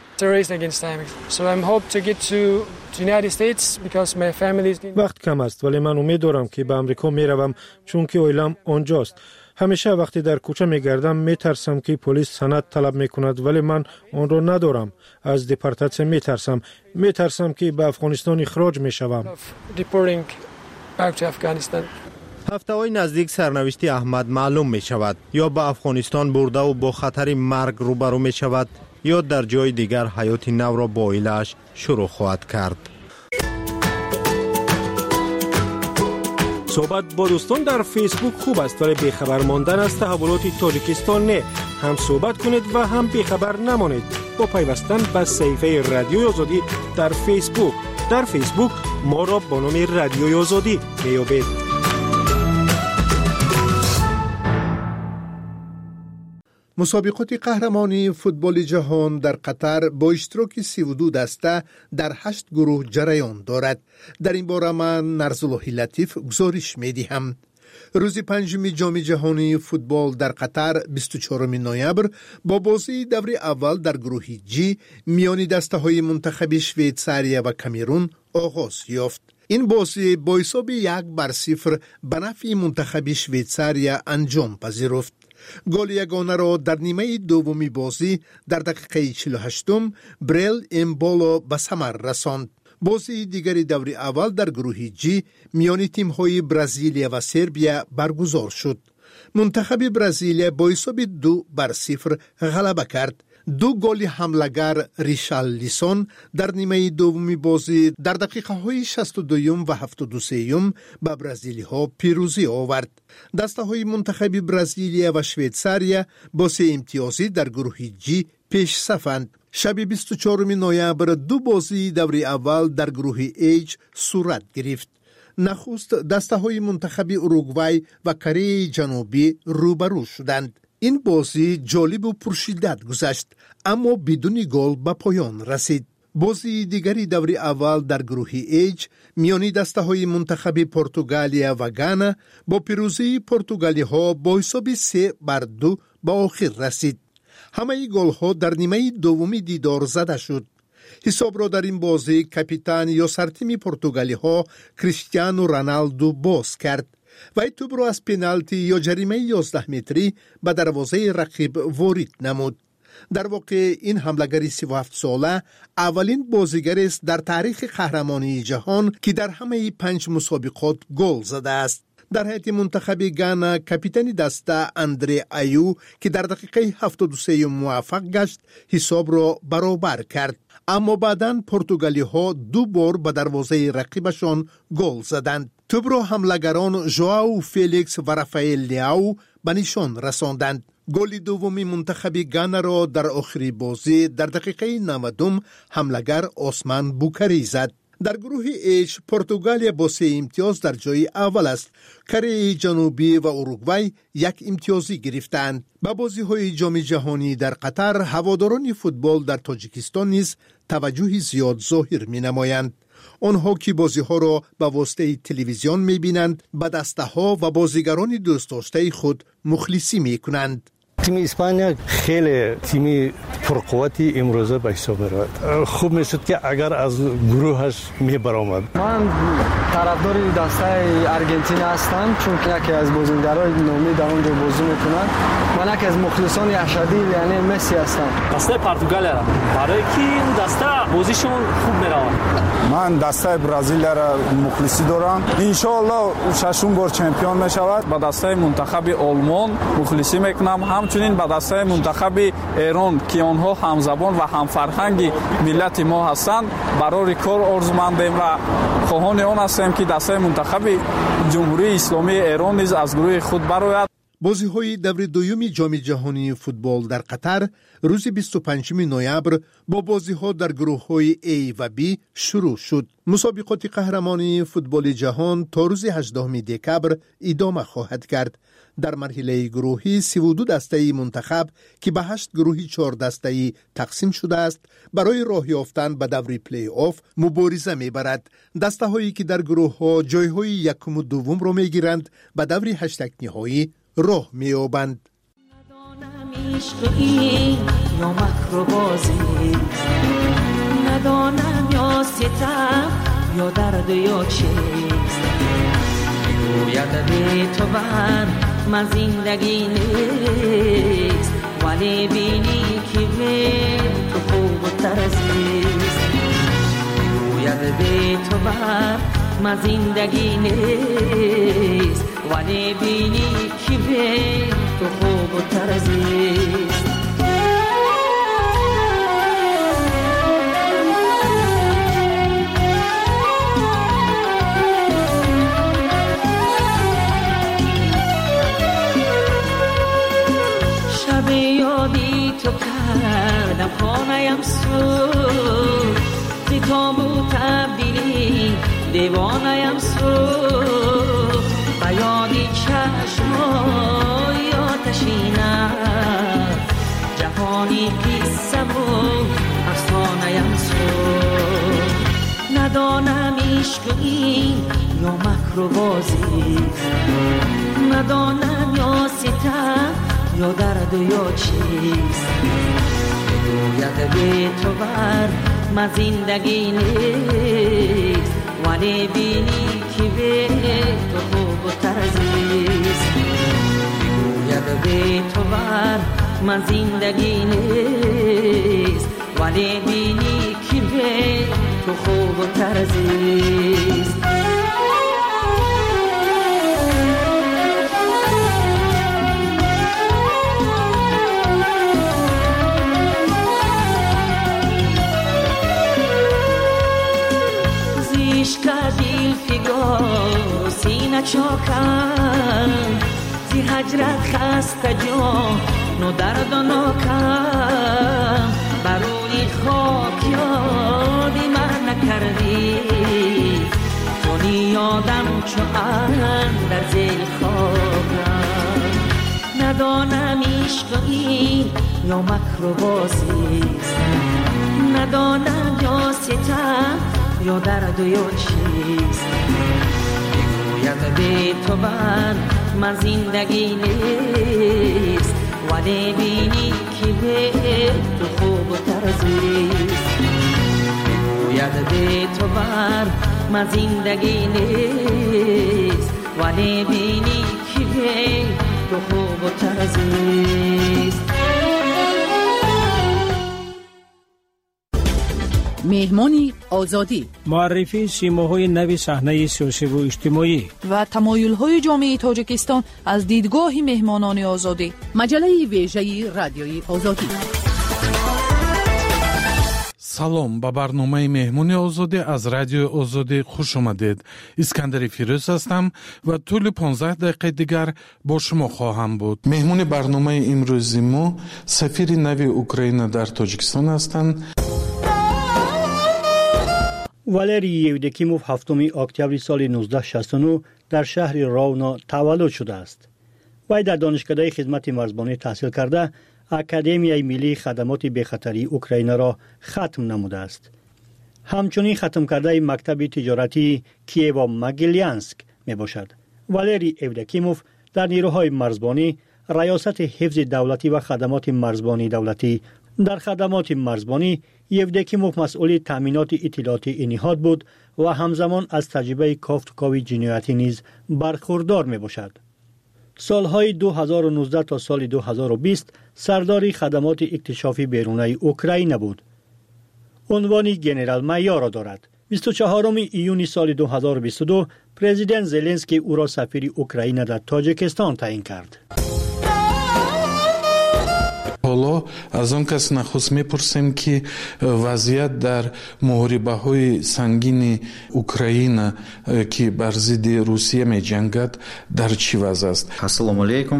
وقت کم است ولی من امید دارم که به امریکا می روم چون که عائله‌ام آنجاست. همیشه وقتی در کوچه می گردم می ترسم که پلیس سند طلب می کند ولی من آن را ندارم. از دیپورتاسیون می ترسم که به افغانستان اخراج می شوم. هفته‌های نزدیک سرنوشت احمد معلوم می شود. یا به افغانستان برده و با خطر مرگ روبرو می شود یا در جای دیگر حیات نو را با عائله‌اش شروع خواهد کرد. صحبت با دوستان در فیسبوک خوب است ولی بیخبر ماندن از تحولات تاجیکستان نه. هم صحبت کنید و هم بیخبر نمانید با پیوستن به صفحه رادیوی آزادی در فیسبوک. در فیسبوک ما را با نام رادیوی آزادی میابید. مسابقات قهرمانی فوتبال جهان در قطر با اشتراک 32 دسته در 8 گروه جریان دارد. در این باره من نرزالله لطیف گزارش می‌دهم. روز 5 جام جهانی فوتبال در قطر 24 نوامبر با بازی دور اول در گروه جی میان دسته‌های منتخب شویتزاریا و کامرون آغاز یافت. این بازی با حساب 1-0 به نفع منتخب شویتزاریا انجام پذیرفت. گل یگانه را در نیمه دومی بازی در دقیقه 48 بریل امبولو به ثمر رساند. بازی دیگری دور اول در گروه جی میان تیم‌های برزیلیا و سربیا برگزار شد. منتخب برزیلیا با حساب 2-0 غلبه کرد. 2 گل حمله‌گر ریشارلیسون در نیمه دومی بازی در دقیقه های 62 و 73 به برزیلی‌ها پیروزی آورد. دسته های منتخب برزیلیا و شویتساریا با 3 امتیازی در گروه جی پیش صفند. شب 24 نوامبر 2 بازی دور اول در گروه ایچ صورت گرفت. نخست دسته های منتخب اوروگوای و کره جنوبی روبرو شدند. این بازی جالب و پرشدت گذشت اما بدون گل به پایان رسید. بازی دیگری دور اول در گروه ایچ میانی دسته های منتخب پرتغالیا و گانا با پیروزی پرتغالی ها با حساب 3-2 به آخر رسید. همه گل ها در نیمه دومی دیدار زده شد. حساب را در این بازی کاپیتان یا سرتیم پرتغالی ها کریستیانو رونالدو باز کرد و این توپ را از پنالتی یا جریمه 11 متری به دروازه رقیب وارد نمود. در واقع این حمله‌گر 37 ساله اولین بازیگر است در تاریخ قهرمانی جهان که در همه 5 مسابقات گل زده است. در هیئت منتخب گانا کاپیتان دسته اندره ایو که در دقیقه 73 موفق گشت حساب را برابر کرد. اما بعداً پرتغالی ها 2 بار به دروازه رقیبشان گل زدند. توپ را حمله‌گران ژائو فلیکس و رافائل لیاو به نشان رساندند. گل دومی منتخب گانا را در آخری بازی در دقیقه 90 حمله‌گر عثمان بوکاری زد. در گروه ایچ پرتغالیا با 3 امتیاز در جای اول است. کره جنوبی و اوروگوای 1 امتیازی گرفتند. با بازی‌های جام جهانی در قطر هواداران فوتبال در تاجیکستان نیز توجه زیاد ظاهر می‌نمایند. آنها که بازی‌ها را به واسطه تلویزیون می‌بینند به دسته‌ها و بازیگران دوست داشته خود مخلصی می‌کنند. تیم اسپانیا خیلی تیم پرقوتی امروزه به حساب می‌رود. خوب میشد که اگر از گروهش می‌برآمد. من طرفدار دسته ارجنتین هستم چون یکی از بازیگرای نامی در اونجا بازی می‌کنند. من یکی از مخلصان اشدی یعنی مسی هستم. دسته پرتغالیا برای کی اون دسته بازیشون خوب می‌رود. من دسته برزیل را مخلصی دارم. ان شاء الله ششم بار چمپیون می‌شود. با دسته منتخب آلمان مخلصی می‌کنم. همچنین با دسته منتخب ایران که آنها همزبان و همفرهنگ ملت ما هستند برای کار آرزومندیم و خواهان آن هستیم که دسته منتخب جمهوری اسلامی ایران نیز از گروه خود برآید. بازی‌های دور دوم جام جهانی فوتبال در قطر روز 25 نوامبر با بازی‌ها در گروه‌های A و B شروع شد. مسابقات قهرمانی فوتبال جهان تا روز 18 دکبر ادامه خواهد کرد. در مرحله گروهی 32 دسته منتخب که به 8 گروهی 4 دسته‌ای تقسیم شده است برای راه یافتن به دور پلی آف مبارزه می‌برد. دسته‌هایی که در گروه‌ها جای‌های یکم و دوم را می‌گیرند به دور 8 نهایی راه می‌یابند. یا مکر و بازی ندانم یا ستم یا درد یا چیست گوید به تو بر من زندگی نیست ولی بینی که به تو خوب و ترزیست گوید به تو بر من زندگی نیست ولی بینی که به تو خوب و ترزیست شب یادی تو کردم خانه‌ام سود بی تابو تبدیلی دیوانه‌ام سود به یادی چشمای آتشینم جهانی قصه و افسانه‌ام سود ندانم عشق این یا مکر و بازی ندانم یا ستم یا درد یا چیست گوید به تو بر من زندگی نیست ولی بینی که به تو خوب و ترزیست گوید به تو من زندگی نیست ولی بینی که به تو خوب و طرزیست زیشکا دیل فیگو سینه چاکم زی هجرت خسته جان نو درد و ناکم بروی خاک یادی من نکردی تو یادم چو در زیر خاکم ندانم عشقی یا مکر و بازیست ندانم یا ستم یا درد و یا چیست بگوید به تو من زندگی نیست ولی بینی که به تو خوب و طرزیست بگوید به تو من زندگی نیست ولی بینی که به تو خوب و طرزیست مهمانی آزادی معرفی سیماهای نوی صحنه سیاسی و اجتماعی و تمایل‌های جامعه تاجیکستان از دیدگاه مهمانان آزادی مجله ویژه رادیوی آزادی салом ба барномаи меҳмони озодӣ аз радиои озодӣ хуш омадед. искандари фирӯз ҳастам ва тӯли 15 дақиқаи дигар бо шумо хоҳам буд. меҳмони барномаи имрӯзи мо сафири нави украина дар тоҷикистон ҳастанд. والری یودکیموف 7 اکتبر سال 1969 در شهر راونا تولد شده است. وی در دانشکده خدمت مرزبانی تحصیل کرده اکادمیای ملی خدمات بی‌خطری اوکراین را ختم نموده است. همچنین ختم کرده مکتب تجارتی کییو مگیلیانسک می باشد. والری یودکیموف در نیروهای مرزبانی ریاست حفظ دولتی و خدمات مرزبانی دولتی در خدمات مرزبانی یودکیموف مسئول تامینات اطلاعاتی نهاد بود و همزمان از تجربه کاوی جنایتی نیز برخوردار می باشد. سالهای 2019 تا سال 2020 سردار خدمات اکتشافی بیرونی اوکراین بود. عنوان ژنرال مایور را دارد. 24 ایون سال 2022 پرزیدنت زلنسکی او را سفیر اوکراین در تاجیکستان تعیین کرد. ҳоло аз он кас нахуст мепурсем ки вазъият дар муҳорибаҳои сангини Украина ки бар зидди Русия меҷангад дар чӣ вазъ аст? Ассалому алейкум.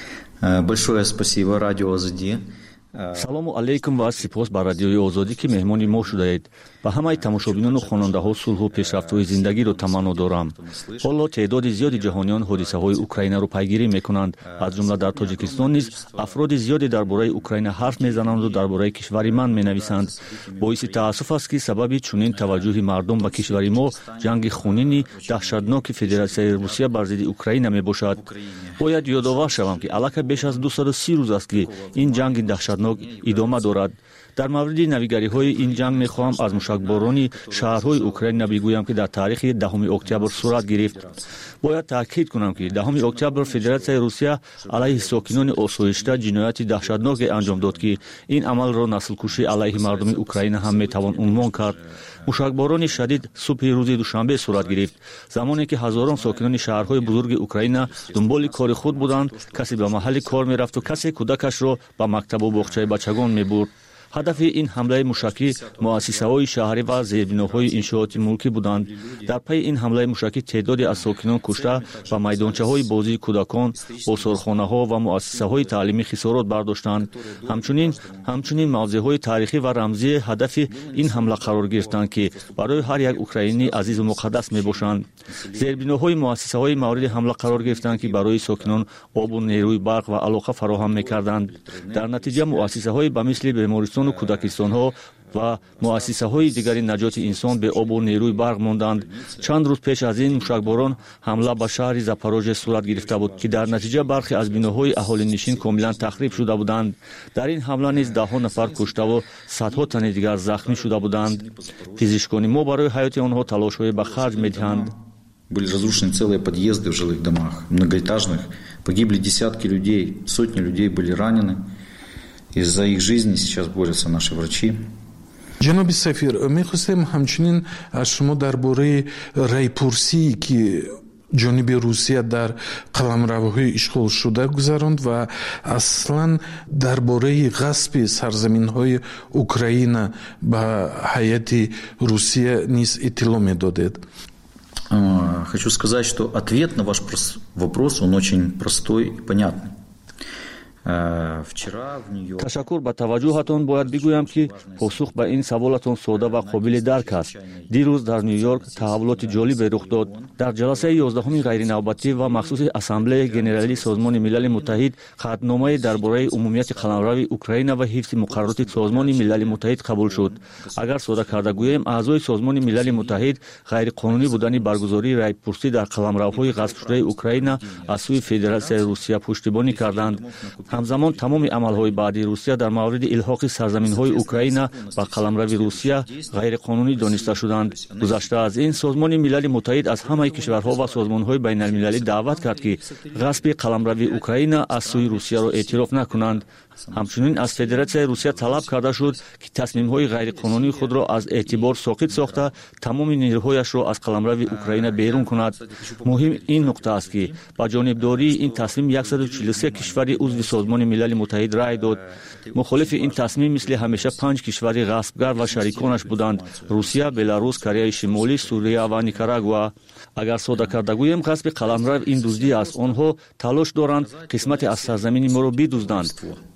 Большое спасибо радио Озоди. салому алейкум ва сипос ба радиои озодӣ ки меҳмони мо шудаед. ба ҳамаи тамошобинону хонандаҳо сулҳу пешрафтҳои зиндагиро таманно дорам. ҳоло теъдоди зиёди ҷаҳониён ҳодисаҳои Украинаро пайгирӣ мекунанд. аз ҷумла дар Тоҷикистон низ афроди зиёде дар бораи Украина ҳарф мезананду дар бораи кишвари ман менависанд. боиси таассуф аст ки сабаби чунин таваҷҷӯҳи мардум ба кишвари мо ҷанги хунини даҳшатноки Федератсияи Русия бар зидди Украина мебошад. бояд ёдовар шавам ки аллакай беш аз 230 рӯз аст ки ин ҷанги даҳшатнок идома дорад. дар мавриди навигариҳои ин ҷанг мехоҳам аз мушакборони шаҳрҳои Украина бигӯям ки дар таърихи 10 октябр сурат гирифт. бояд таъкид кунам ки 10 октябр Федератсияи Русия алайҳи сокинони осоишта ҷинояти даҳшатноке анҷом дод ки ин амалро наслкушӣ алайҳи мардуми Украина ҳам метавон унвон кард. мушакборони шадид субҳи рӯзи душанбе сурат гирифт, замоне ки ҳазорон сокинони шаҳрҳои бузурги Украина дунболи кори худ буданд. касе ба маҳалли кор мерафту касе кӯдакашро ба мактабу боғчаи бачагон мебурд. ҳадафи ин ҳамлаи мушакӣ муассисаҳои шаҳрӣ ва зербиноҳои иншооти мулкӣ буданд. дар пайи ин ҳамлаи мушакӣ теъдоде аз сокинон кушта ва майдончаҳои бозии кӯдакон, осорхонаҳо ва муассисаҳои таълимӣ хисорот бардоштанд. ҳамчунин мавзеъҳои таърихӣ ва рамзӣ ҳадафи ин ҳамла қарор гирифтанд ки барои ҳар як украинӣ азизу муқаддас мебошанд. зербиноҳои муассисаҳои мавриди ҳамла қарор гирифтанд ки барои сокинон обу нерӯи барқ ва алоқа фароҳам мекарданд. дар натиҷа муассисаҳои ба мисли бемористону кӯдакистонҳо ва муассисаҳои дигари наҷоти инсон бе обу нерӯи барқ монданд. чанд рӯз пеш аз ин мушакборон ҳамла ба шаҳри Запорожье сурат гирифта буд ки дар натиҷа бархе аз биноҳои аҳолинишин комилан тахриб шуда буданд. дар ин ҳамла низ даҳҳо нафар куштаву садҳо тани дигар захмӣ шуда буданд. пизишкони мо барои ҳаёти онҳо талошҳое ба харҷ медиҳанд. Были разрушены целые подъезды в жилых домах, многоэтажных. Погибли десятки людей, сотни людей были ранены. И за их жизни сейчас борются наши врачи. ҷаноби сафир, мехостем ҳамчунин аз шумо дар бораи райпурсии ки ҷониби Русия дар қаламравҳои ишғолшуда гузаронд ва аслан дар бораи ғасби сарзаминҳои Украина ба ҳайати Русия низ иттилоъ медодед. Хочу сказать, что ответ на ваш вопрос, он очень простой и понятный. ташаккур ба таваҷҷӯҳатон бояд бигӯям ки посух ба ин саволатон сода ва қобили дарк аст. дирӯз дар Нью-Йорк таҳаввулоти ҷолибе рух дод. дар ҷаласаи 11-уми ғайринавбатӣ ва махсуси ассамблеяи генералии Созмони Милали Муттаҳид қатъномае дар бораи умумияти қаламрави Украина ва ҳифзи муқаррароти Созмони Милали Муттаҳид қабул шуд. агар сода карда гӯем, аъзои Созмони Милали Муттаҳид ғайриқонунӣ будани баргузории райпурсӣ дар қаламравҳои ғасбшудаи Украина аз сӯи Федератсияи Русия пуштибонӣ карданд. ҳамзамон тамоми амалҳои баъди Русия дар мавриди илҳоқи сарзаминҳои Украина ба қаламрави Русия ғайриқонунӣ дониста шуданд. гузашта аз ин, Созмони Милали Муттаҳид аз ҳамаи кишварҳо ва созмонҳои байналмилалӣ даъват кард ки ғасби қаламрави Украина аз сӯи Русияро эътироф накунанд. ҳамчунин аз Федератсияи Русия талаб карда шуд ки тасмимҳои ғайриқонунии худро аз эътибор соқит сохта тамоми нерӯҳояшро аз қаламрави Украина берун кунад. муҳим ин нуқта аст ки ба ҷонибдории ин тасмим 143 кишвари узви Созмони Милали Муттаҳид рай дод. мухолифи ин тасмим мисли ҳамеша 5 кишвари ғасбгар ва шариконаш буданд: Русия, Беларус, Кореяи Шимолӣ, Сурия ва Никарагуа. агар сода карда гӯем, ғасби қаламрав ин дуздӣ аст. онҳо талош доранд қисмате аз сарзамини моро бидузданд.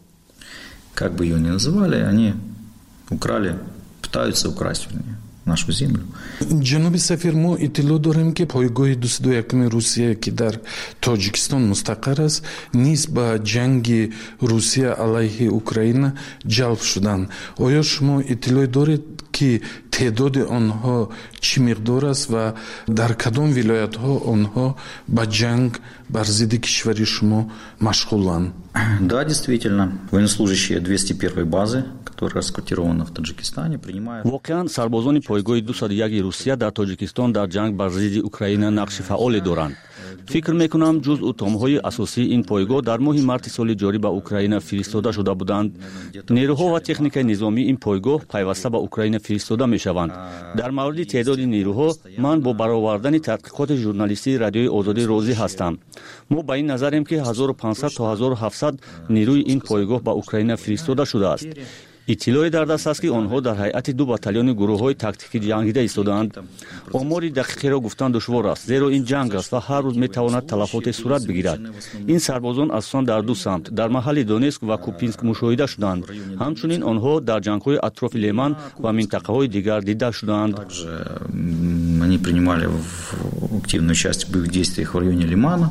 Как бы ее ни называли, они украли, пытаются украсть, вернее, нашу землю. ҷаноби сафир, мо иттилоъ дорем ки пойгоҳи 21 Русия ки дар Тоҷикистон мустақар аст, низ ба ҷанги Русия алайҳи Украина ҷалб шуданд. оё шумо иттилоъ доред ки теъдоди онҳо чӣ миқдор аст ва дар кадом вилоятҳо онҳо ба ҷанг бар зидди кишвари шумо машғуланд? Да, действительно, военнослужащие 201-й базы, которая расквартирована в Таджикистане, принимают... воқеан сарбозони пойгоҳи 201 Русия дар Тоҷикистон дар ҷанг бар зидди Украина нақши фаъоле доранд. фикр мекунам ҷузъу томҳои асосии ин пойгоҳ дар моҳи марти соли ҷорӣ ба Украина фиристода шуда буданд. нерӯҳо ва техникаи низомии ин пойгоҳ пайваста ба Украина фиристода мешаванд. дар мавриди теъдоди нерӯҳо ман бо баровардани тадқиқоти журналистии Радиои Озодӣ розӣ ҳастам. мо ба ин назарем ки 1500 то 1700 нерӯи ин пойгоҳ ба Украина фиристода шудааст. иттилоъе дар даст аст ки онҳо дар ҳайати 2 батальони гурӯҳҳои тактикӣ ҷангида истодаанд. омори дақиқеро гуфтан душвор аст, зеро ин ҷанг аст ва ҳар рӯз метавонад талафоте сурат бигирад. ин сарбозон асосан дар ду самт дар маҳалли Донецк ва Купинск мушоҳида шуданд. ҳамчунин онҳо дар ҷангҳои атрофи Леман ва минтақаҳои дигар дида шуданд. Они принимали активное участие в боевых действиях в районе Лимана,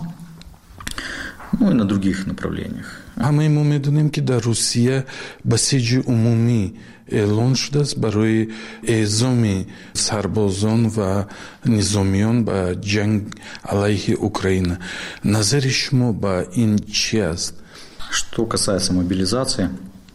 ну и на других направлениях. ҳамаи мо медонем ки дар Русия басиҷи умумӣ эълон шудааст барои эъзоми сарбозон ва низомиён ба ҷанг алайҳи Украина. назари шумо ба ин чӣ аст? Что касается мобилизации,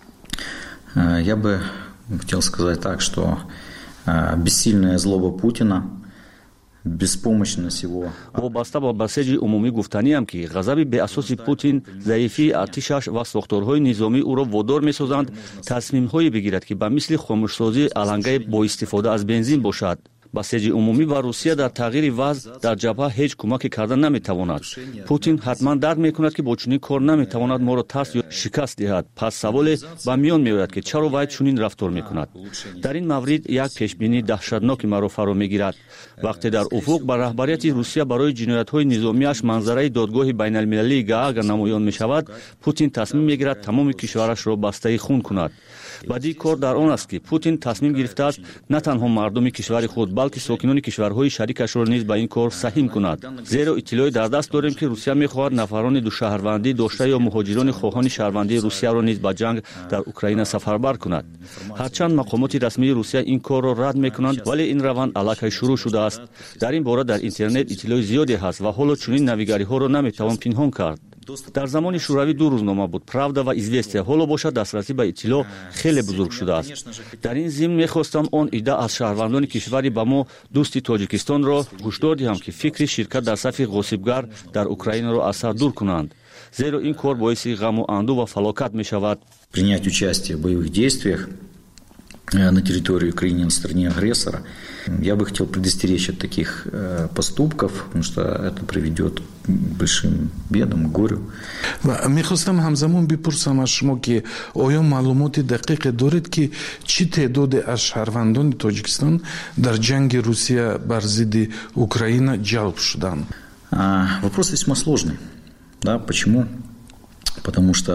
я бы хотел сказать так, что бессильная злоба Путина, беспомощность его... вобаста ба басиҷи умумӣ гуфтаниам ки ғазаби беасоси Путин, заифии артишаш ва сохторҳои низомӣ ӯро водор месозанд тасмимҳое бигирад ки ба мисли хомӯшсозии алангаи боистифода аз бензин бошад. басиҷи умумӣ ва Русия дар тағйири вазъ дар ҷабҳа ҳеҷ кӯмаке карда наметавонад. Путин ҳатман дарк мекунад ки бо чунин кор наметавонад моро тарс ё шикаст диҳад. пас саволе ба миён меояд ки чаро вай чунин рафтор мекунад. дар ин маврид як пешбинии даҳшатноки маро фаро мегирад. вақте дар уфуқ ба раҳбарияти Русия барои ҷиноятҳои низомиаш манзараи додгоҳи байналмилалии Гаага намоён мешавад, Путин тасмим мегирад тамоми кишварашро бастаи хун кунад. бадии кор дар он аст ки Путин тасмим гирифтааст на танҳо мардуми кишвари худ, балки сокинони кишварҳои шарикашро низ ба ин кор саҳим кунад. зеро иттилоъе дар даст дорем ки Русия мехоҳад нафарони душаҳрвандӣ дошта ё муҳоҷирони хоҳони шаҳрвандии Русияро низ ба ҷанг дар Украина сафарбар кунад. ҳарчанд мақомоти расмии Русия ин корро рад мекунанд, вале ин раванд аллакай шурӯъ шудааст. дар ин бора дар интернет иттилоъи зиёде ҳаст ва ҳоло чунин навигариҳоро наметавон пинҳон кард. дар замони шӯравӣ ду рӯзнома буд, правда ва известия. ҳоло бошад дастрасӣ ба иттилоъ хеле бузург шудааст. дар ин зимн мехостам он ида аз шаҳрвандони кишвари ба мо дӯсти Тоҷикистонро ҳушдор диҳам, ки фикри ширкат дар сафи ғосибгар дар Украинаро аз сар дур кунанд, зеро ин кор боиси ғаму анду ва фалокат мешавад. Принять участие в боевых действиях на территории Украины, на стороне агрессора, я бы хотел предостеречь от таких поступков, потому что это приведет к большим бедам, к горю. мехостам ҳамзамон бипурсам аз шумо ки оё маълумоти дақиқе доред ки чӣ теъдоде аз шаҳрвандони Тоҷикистон дар ҷанги Русия бар зидди Украина ҷалб шуданд? Вопрос весьма сложный. Да, почему? Потому что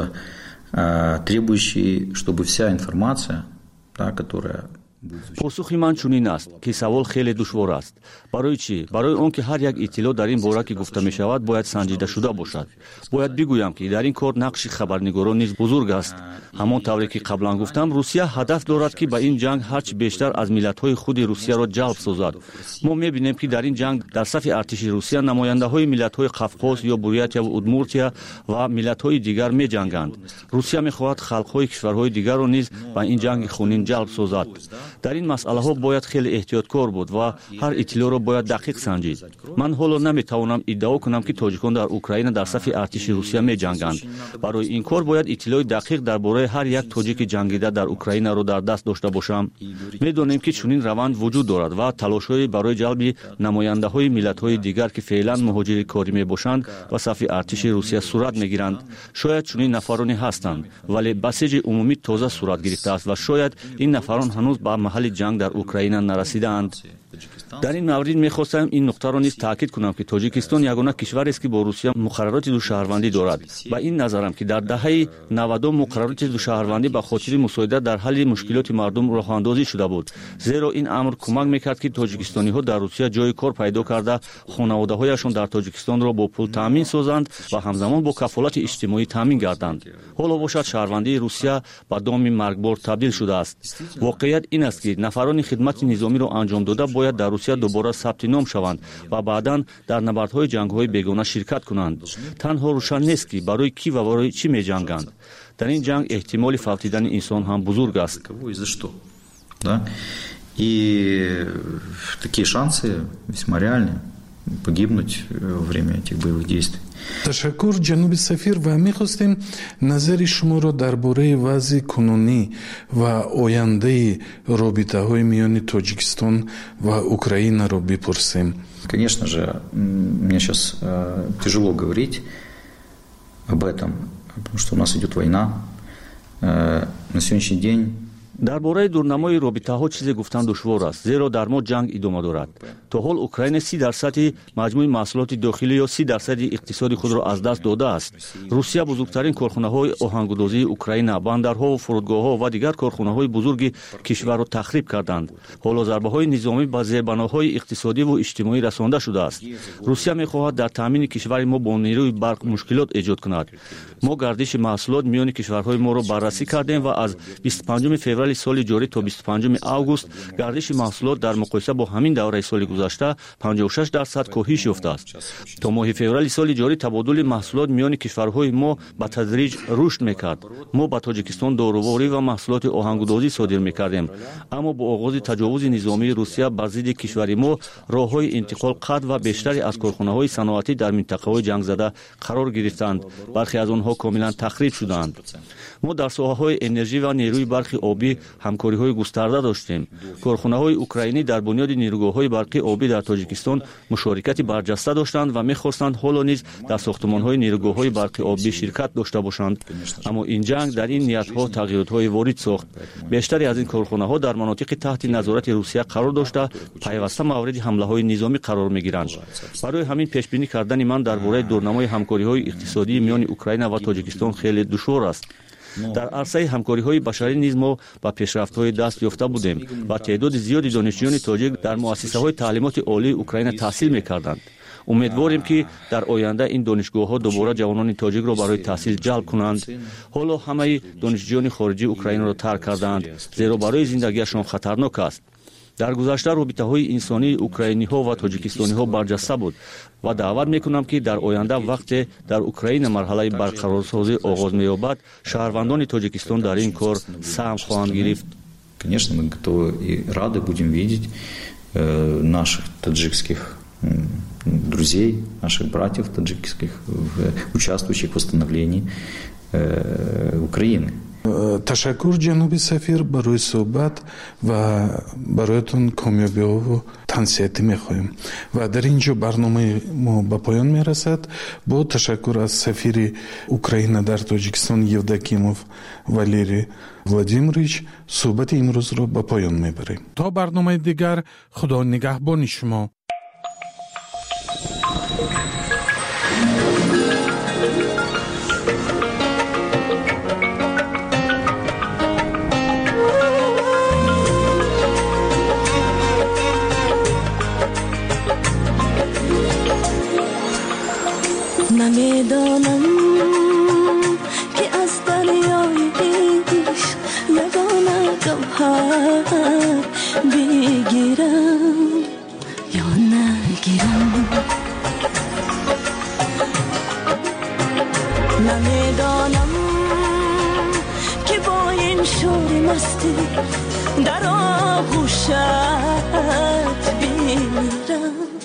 требующий, чтобы вся информация, да, которая посухи ман чунин аст ки савол хеле душвор аст. барои чӣ? барои он ки ҳар як иттилоъ дар ин бора ки гуфта мешавад бояд санҷида шуда бошад. бояд бигӯям ки дар ин кор нақши хабарнигорон низ бузург аст. ҳамон тавре ки қаблан гуфтам, Русия ҳадаф дорад ки ба ин ҷанг ҳарчи бештар аз миллатҳои худи Русияро ҷалб созад. мо мебинем ки дар ин ҷанг дар сафи артиши Русия намояндаҳои миллатҳои Қавқоз ё Бурятия ва Удмуртия ва миллатҳои дигар меҷанганд. Русия мехоҳад халқҳои кишварҳои дигарро низ ба ин ҷанги хунин ҷалб созад. дар ин масъалаҳо бояд хеле эҳтиёткор буд ва ҳар иттилоъро бояд дақиқ санҷид. ман ҳоло наметавонам иддао кунам ки тоҷикон дар Украина дар сафи артиши Русия меҷанганд. барои ин кор бояд иттилоъи дақиқ дар бораи ҳар як тоҷики ҷангида дар Украинаро дар даст дошта бошам. медонем ки чунин раванд вуҷуд дорад ва талошҳои барои ҷалби намояндаҳои миллатҳои дигар ки феълан муҳоҷири корӣ мебошанд ба сафи артиши Русия сурат мегиранд. шояд чунин нафароне ҳастанд, вале басиҷи умумӣ тоза сурат гирифтааст ва шояд ин нафарон ҳанӯз ба маҳалли ҷанг дар Украина нарасидаанд. дар ин маврид мехостам ин нуқтаро низ таъкид кунам ки Тоҷикистон ягона кишварест ки бо Русия муқаррароти душаҳрвандӣ дорад. ба ин назарам ки дар даҳаи 90 муқаррароти душаҳрвандӣ ба хотири мусоидат дар ҳалли мушкилоти мардум роҳандозӣ шуда буд, зеро ин амр кӯмак мекард ки тоҷикистониҳо дар Русия ҷои кор пайдо карда хонаводаҳояшон дар Тоҷикистонро бо пул таъмин созанд ва ҳамзамон бо кафолати иҷтимоӣ таъмин гарданд. ҳоло бошад шаҳрвандии Русия ба доми маргбор табдил шудааст. воқеият ин аст ки нафарони хидмати низомиро анҷом дода бояд дар Русия дубора сабти ном шаванд ва баъдан дар набардҳои ҷангҳои бегона ширкат кунанд. танҳо рӯшан нест ки барои кӣ ва барои чӣ меҷанганд. дар ин ҷанг эҳтимоли фавтидани инсон ҳам бузург аст. И такие шансы весьма реальны погибнуть во время этих боевых действий. ташаккур ҷаноби сафир ва мехостем назари шуморо дар бораи вазъи кунунӣ ва ояндаи робитаҳои миёни Тоҷикистон ва Украинаро бипурсем. Конечно же, мне сейчас тяжело говорить об этом, потому что у нас идет война. На сегодняшний день дар бораи дурнамои робитаҳо чизе гуфтан душвор аст, зеро дар мо ҷанг идома дорад. то ҳол Украина 30% маҷмӯи маҳсулоти дохилӣ ё 30% иқтисоди худро аз даст додааст. Русия бузургтарин корхонаҳои оҳангудозии Украина, бандарҳо, фурудгоҳҳо ва дигар корхонаҳои бузурги кишварро тахриб карданд. ҳоло зарбаҳои низомӣ ба зербаноҳои иқтисодиву иҷтимоӣ расонда шудааст. Русия мехоҳад дар таъмини кишвари мо бо нерӯи барқ мушкилот эҷод кунад. мо гардиши маҳсулот миёни кишварҳои моро баррасӣ кардем ва аз 25 феврали соли ҷорӣ то 25 август гардиши маҳсулот дар муқоиса бо ҳамин давраи соли гузашта 56% коҳиш ёфтааст. то моҳи феврали соли ҷорӣ табодули маҳсулот миёни кишварҳои мо ба тадриҷ рушд мекард. мо ба Тоҷикистон доруворӣ ва маҳсулоти оҳангудозӣ содир мекардем, аммо бо оғози таҷовузи низомии Русия бар зидди кишвари мо роҳҳои интиқол қатъ ва бештаре аз корхонаҳои саноатӣ дар минтақаҳои ҷангзада қарор гирифтанд. бархе аз онҳо комилан тахриб шуданд. мо дар соҳаҳои энержӣ ва нерӯи барқи обӣ ҳамкориҳои густарда доштем. корхонаҳои украинӣ дар бунёди нерӯгоҳҳои барқи обӣ дар Тоҷикистон мушорикати барҷаста доштанд ва мехостанд ҳоло низ дар сохтмонҳои нерӯгоҳҳои барқи обӣ ширкат дошта бошанд. аммо ин ҷанг дар ин ниятҳо тағйиротҳои ворид сохт. бештаре аз ин корхонаҳо дар манотиқи таҳти назорати Русия қарор дошта пайваста мавриди ҳамлаҳои низомӣ қарор мегиранд. барои ҳамин пешбинӣ кардани ман дар бораи дурнамои ҳамкориҳои иқтисодии миёни Украина ва Тоҷикистон хеле душвор аст. дар арсаи ҳамкориҳои башарӣ низ мо ба пешрафтҳои даст ёфта будем ва теъдоди зиёди донишҷӯёни тоҷик дар муассисаҳои таълимоти олии Украина таҳсил мекарданд. умедворем ки дар оянда ин донишгоҳҳо дубора ҷавонони тоҷикро барои таҳсил ҷалб кунанд. ҳоло ҳамаи донишҷӯёни хориҷии Украинаро тарк кардаанд, зеро барои зиндагиашон хатарнок аст. дар гузашта робитаҳои инсонии украиниҳо ва тоҷикистониҳо барҷаста буд ва даъват мекунам ки дар оянда вақте дар Украина марҳалаи барқарорсозӣ оғоз меёбад, шаҳрвандони Тоҷикистон дар ин кор саҳм хоҳанд гирифт. Конечно, мы готовы и рады будем видеть наших таджикских друзей, наших братьев таджикских, участвующих в восстановлении Украины. ташаккур ҷаноби сафир барои суҳбат ва бароятон комёбиҳо тавсияти мехоҳем ва дар ин ҷо барномаи мо ба поён мерасад. бо ташаккур аз сафири Украина дар Тоҷикистон Евдокимов Валерий Владимирович суҳбати имрӯзро ба поён мебарем. то барномаи дигар, худо нигаҳбони шумо. نمیدانم که از دریای عشق یگانه گوهر بگیرم یا نگیرم. نمیدانم که با این شور مستی در آغوشت بمیرم